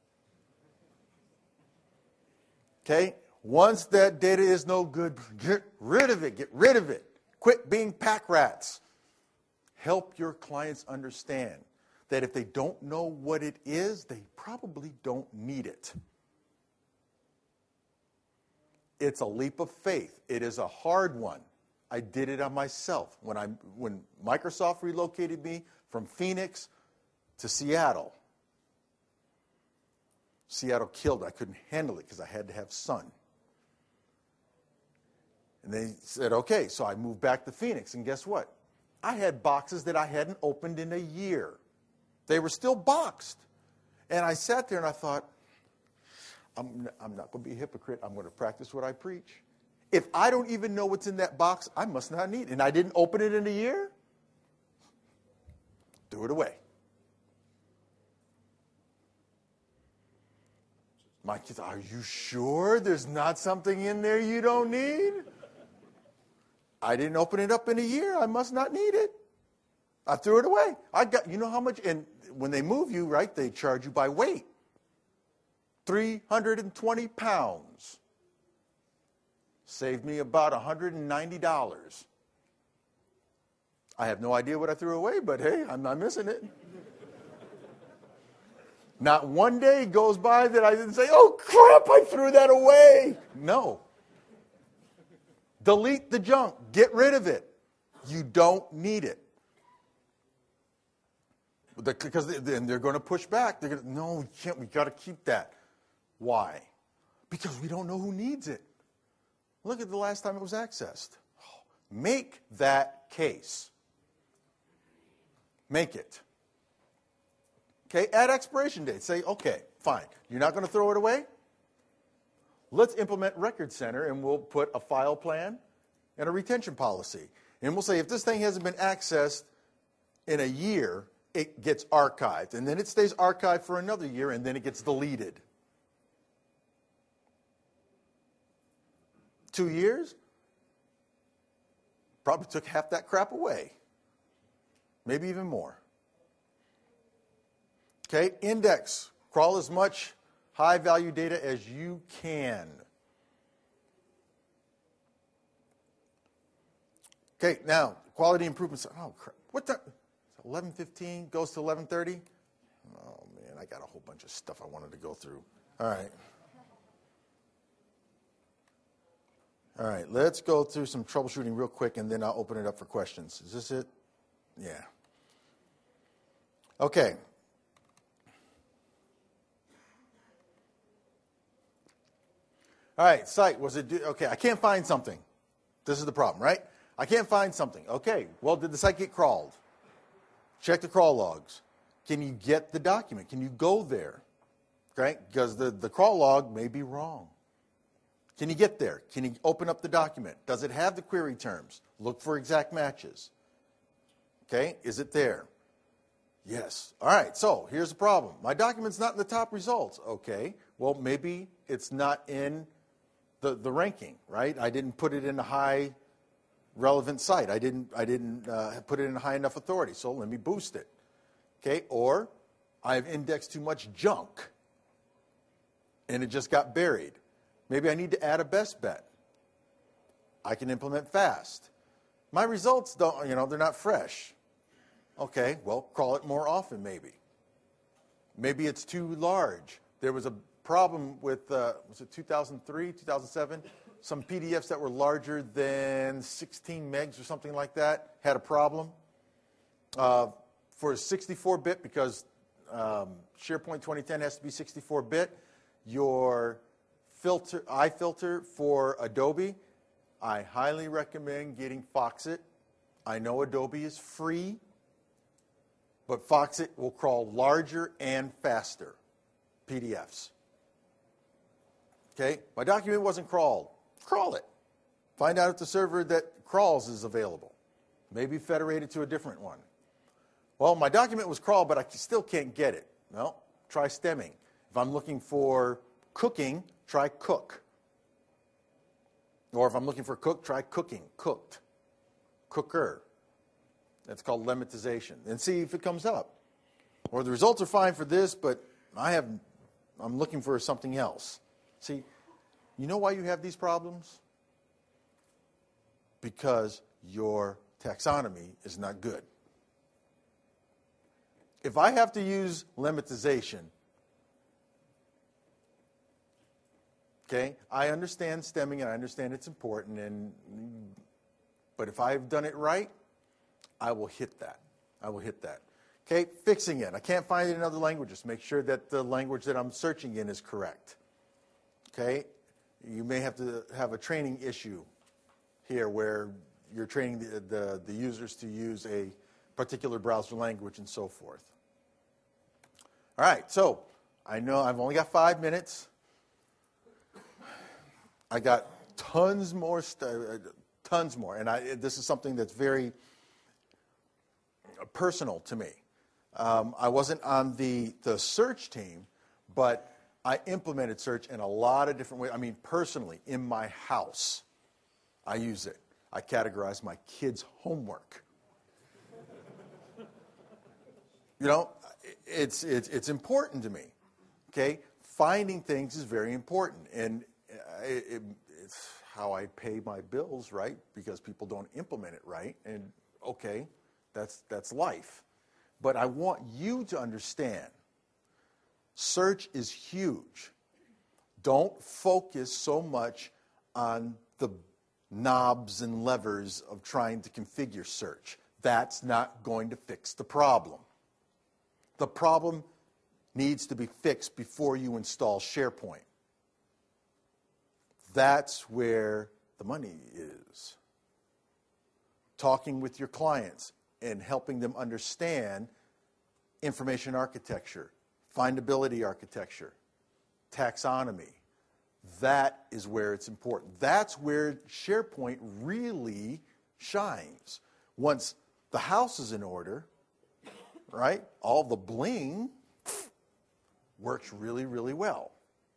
Okay, once that data is no good, get rid of it, get rid of it. Quit being pack rats. Help your clients understand that if they don't know what it is, they probably don't need it. It's a leap of faith. It is a hard one. I did it on myself. When, I, when Microsoft relocated me from Phoenix to Seattle, Seattle killed. I couldn't handle it because I had to have sun. And they said, okay, so I moved back to Phoenix, and guess what? I had boxes that I hadn't opened in a year. They were still boxed. And I sat there and I thought, I'm, I'm not going to be a hypocrite. I'm going to practice what I preach. If I don't even know what's in that box, I must not need it. And I didn't open it in a year? Threw it away. My kids, are you sure there's not something in there you don't need? I didn't open it up in a year. I must not need it. I threw it away. I got, you know how much, and when they move you, right, they charge you by weight. three hundred twenty pounds. Saved me about one hundred ninety dollars. I have no idea what I threw away, but hey, I'm not missing it. Not one day goes by that I didn't say, oh crap, I threw that away. No. Delete the junk. Get rid of it. You don't need it. Because then they're going to push back. They're going to, no, we can't. We've got to keep that. Why? Because we don't know who needs it. Look at the last time it was accessed. Make that case. Make it. Okay, add expiration date. Say, okay, fine. You're not going to throw it away? Let's implement Record Center, and we'll put a file plan and a retention policy. And we'll say if this thing hasn't been accessed in a year, it gets archived. And then it stays archived for another year, and then it gets deleted. Two years? Probably took half that crap away. Maybe even more. Okay, index. Crawl as much high-value data as you can. Okay, now, quality improvements. Oh, crap. What the? eleven fifteen goes to eleven thirty? Oh, man, I got a whole bunch of stuff I wanted to go through. All right. All right, let's go through some troubleshooting real quick, and then I'll open it up for questions. Is this it? Yeah. Okay. All right, site, was it, do, okay, I can't find something. This is the problem, right? I can't find something. Okay, well, did the site get crawled? Check the crawl logs. Can you get the document? Can you go there? Okay, because the, the crawl log may be wrong. Can you get there? Can you open up the document? Does it have the query terms? Look for exact matches. Okay, is it there? Yes. All right, so here's the problem. My document's not in the top results. Okay, well, maybe it's not in the, the ranking, right? I didn't put it in a high relevant site. I didn't, I didn't uh, put it in high enough authority, so let me boost it. Okay, or I've indexed too much junk and it just got buried. Maybe I need to add a best bet. I can implement fast. My results don't, you know, they're not fresh. Okay, well, crawl it more often maybe. Maybe it's too large. There was a problem with, uh, was it two thousand three, two thousand seven? Some P D Fs that were larger than sixteen megs or something like that had a problem. Uh, for sixty-four bit, because um, SharePoint twenty ten has to be sixty-four bit, your filter, iFilter for Adobe, I highly recommend getting Foxit. I know Adobe is free, but Foxit will crawl larger and faster P D Fs. Okay, my document wasn't crawled. Crawl it. Find out if the server that crawls is available. Maybe federate it to a different one. Well, my document was crawled, but I still can't get it. Well, try stemming. If I'm looking for cooking, try cook. Or if I'm looking for cook, try cooking, cooked, cooker. That's called lemmatization. And see if it comes up. Or the results are fine for this, but I have, I'm looking for something else. See, you know why you have these problems? Because your taxonomy is not good. If I have to use lemmatization, okay, I understand stemming and I understand it's important, and but if I've done it right, I will hit that. I will hit that. Okay, fixing it. I can't find it in other languages. Make sure that the language that I'm searching in is correct. Okay, you may have to have a training issue here where you're training the, the, the users to use a particular browser language and so forth. All right, so I know I've only got five minutes. I got tons more, st- tons more, and I, this is something that's very personal to me. Um, I wasn't on the, the search team, but I implemented search in a lot of different ways. I mean, personally, in my house, I use it. I categorize my kids' homework. You know, it's, it's, it's important to me, okay? Finding things is very important, and it, it, it's how I pay my bills, right? Because people don't implement it right, and okay, that's, that's life. But I want you to understand, search is huge. Don't focus so much on the knobs and levers of trying to configure search. That's not going to fix the problem. The problem needs to be fixed before you install SharePoint. That's where the money is. Talking with your clients and helping them understand information architecture, findability architecture, taxonomy. That is where it's important. That's where SharePoint really shines. Once the house is in order, right, all the bling works really, really well.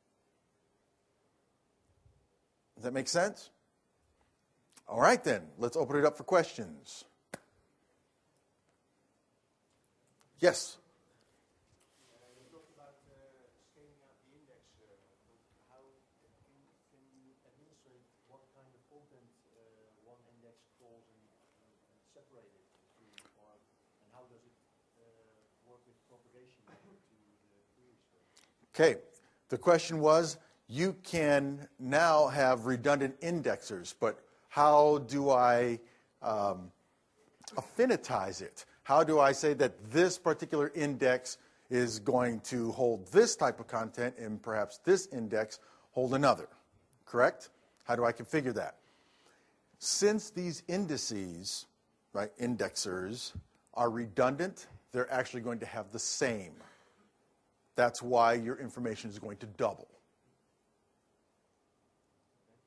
Does that make sense? All right, then. Let's open it up for questions. Yes? Uh, you talked about uh, scaling out the index. Uh, how can you, can you administrate what kind of content uh, one index crawls and, and, and separate it to, or, and how does it uh, work with propagation to the query space? Okay. The question was, you can now have redundant indexers, but how do I um, affinitize it? How do I say that this particular index is going to hold this type of content and perhaps this index hold another? Correct? How do I configure that? Since these indices, right, indexers, are redundant, they're actually going to have the same. That's why your information is going to double.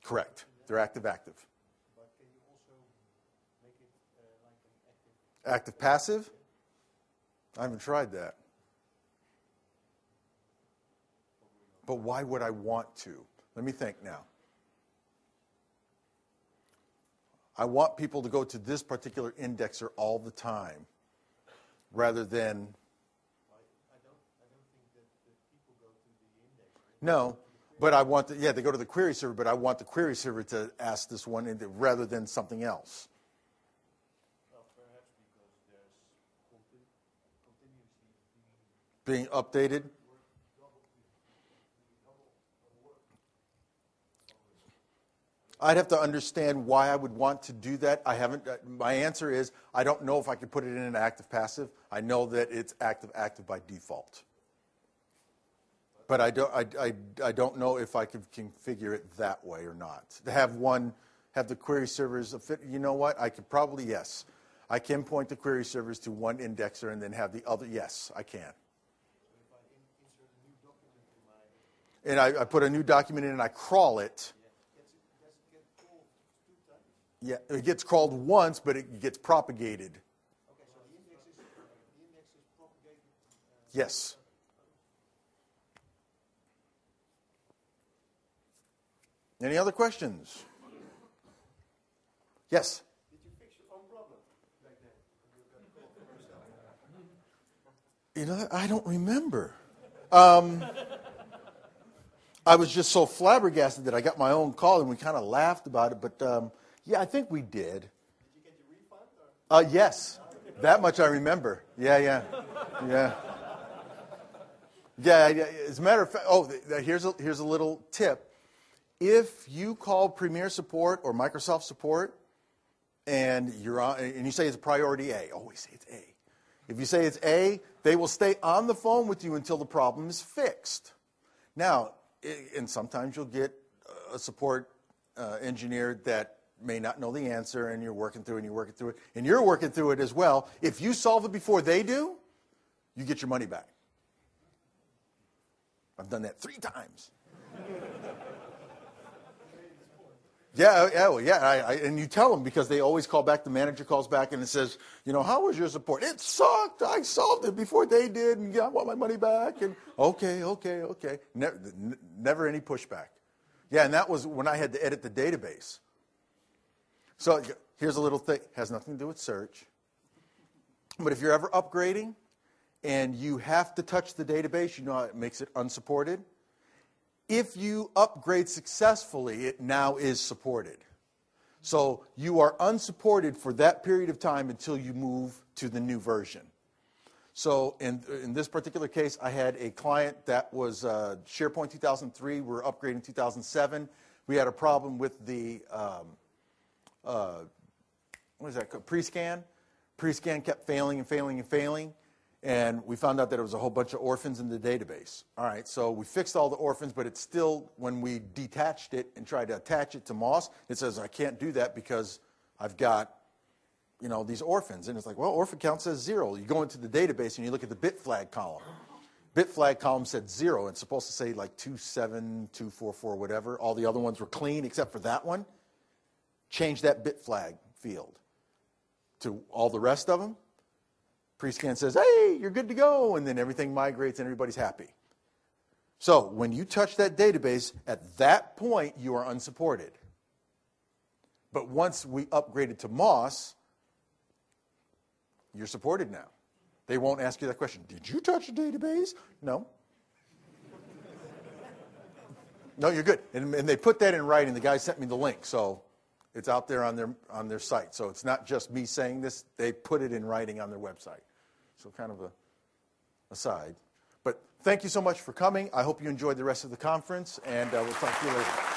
Correct. They're active-active. But can you also make it uh, like an active? Active-passive? I haven't tried that. But why would I want to? Let me think now. I want people to go to this particular indexer all the time, rather than. I, I don't. I don't think that, that people go to the index. No, but I want. The, yeah, they go to the query server, but I want the query server to ask this one ind- rather than something else. Well, perhaps because there's conti- continuously Being updated. I'd have to understand why I would want to do that. I haven't. Uh, my answer is I don't know if I could put it in an active-passive. I know that it's active-active by default. But I don't. I, I, I don't know if I could configure it that way or not. To have one, have the query servers. Fit, you know what? I could probably yes. I can point the query servers to one indexer and then have the other. Yes, I can. And I, I put a new document in and I crawl it. Yeah, it gets crawled once, but it gets propagated. Okay, so the index is, uh, the index is propagated. Uh, Yes. Any other questions? Yes. Did you fix your own problem back then? You got a call from yourself. You know, I don't remember. Um, I was just so flabbergasted that I got my own call, and we kind of laughed about it. But um, yeah, I think we did. Did you get your refund? Or? Uh, yes, that much I remember. Yeah, yeah, yeah. Yeah, yeah. As a matter of fact, oh, here's a, here's a little tip. If you call Premier Support or Microsoft Support, and you're on, and you say it's priority A, always say it's A. If you say it's A, they will stay on the phone with you until the problem is fixed. Now, and sometimes you'll get a support uh, engineer that may not know the answer, and you're working through it, and you're working through it, and you're working through it as well. If you solve it before they do, you get your money back. I've done that three times. Yeah, yeah, well, yeah. I, I, and you tell them because they always call back. The manager calls back and it says, you know, how was your support? It sucked. I solved it before they did, and yeah, I want my money back. And okay, okay, okay. Never, n- never any pushback. Yeah, and that was when I had to edit the database. So here's a little thing. Has nothing to do with search. But if you're ever upgrading and you have to touch the database, you know how it makes it unsupported. If you upgrade successfully, it now is supported. So you are unsupported for that period of time until you move to the new version. So in, in this particular case, I had a client that was uh, SharePoint two thousand three. We were upgrading two thousand seven. We had a problem with the, um, uh, what is that called? Pre-scan. Pre-scan kept failing and failing and failing. And we found out that it was a whole bunch of orphans in the database. All right, so we fixed all the orphans, but it's still, when we detached it and tried to attach it to Moss, it says, I can't do that because I've got, you know, these orphans. And it's like, well, orphan count says zero. You go into the database and you look at the bit flag column. Bit flag column said zero. It's supposed to say like two seven, two four four, whatever. All the other ones were clean except for that one. Change that bit flag field to all the rest of them. Pre-scan says, hey, you're good to go, and then everything migrates and everybody's happy. So when you touch that database, at that point, you are unsupported. But once we upgraded to Moss, you're supported now. They won't ask you that question. Did you touch the database? No. No, you're good. And, and they put that in writing. The guy sent me the link, so it's out there on their on their site. So it's not just me saying this. They put it in writing on their website. So kind of a aside. But thank you so much for coming. I hope you enjoyed the rest of the conference, and uh, we'll talk to you later.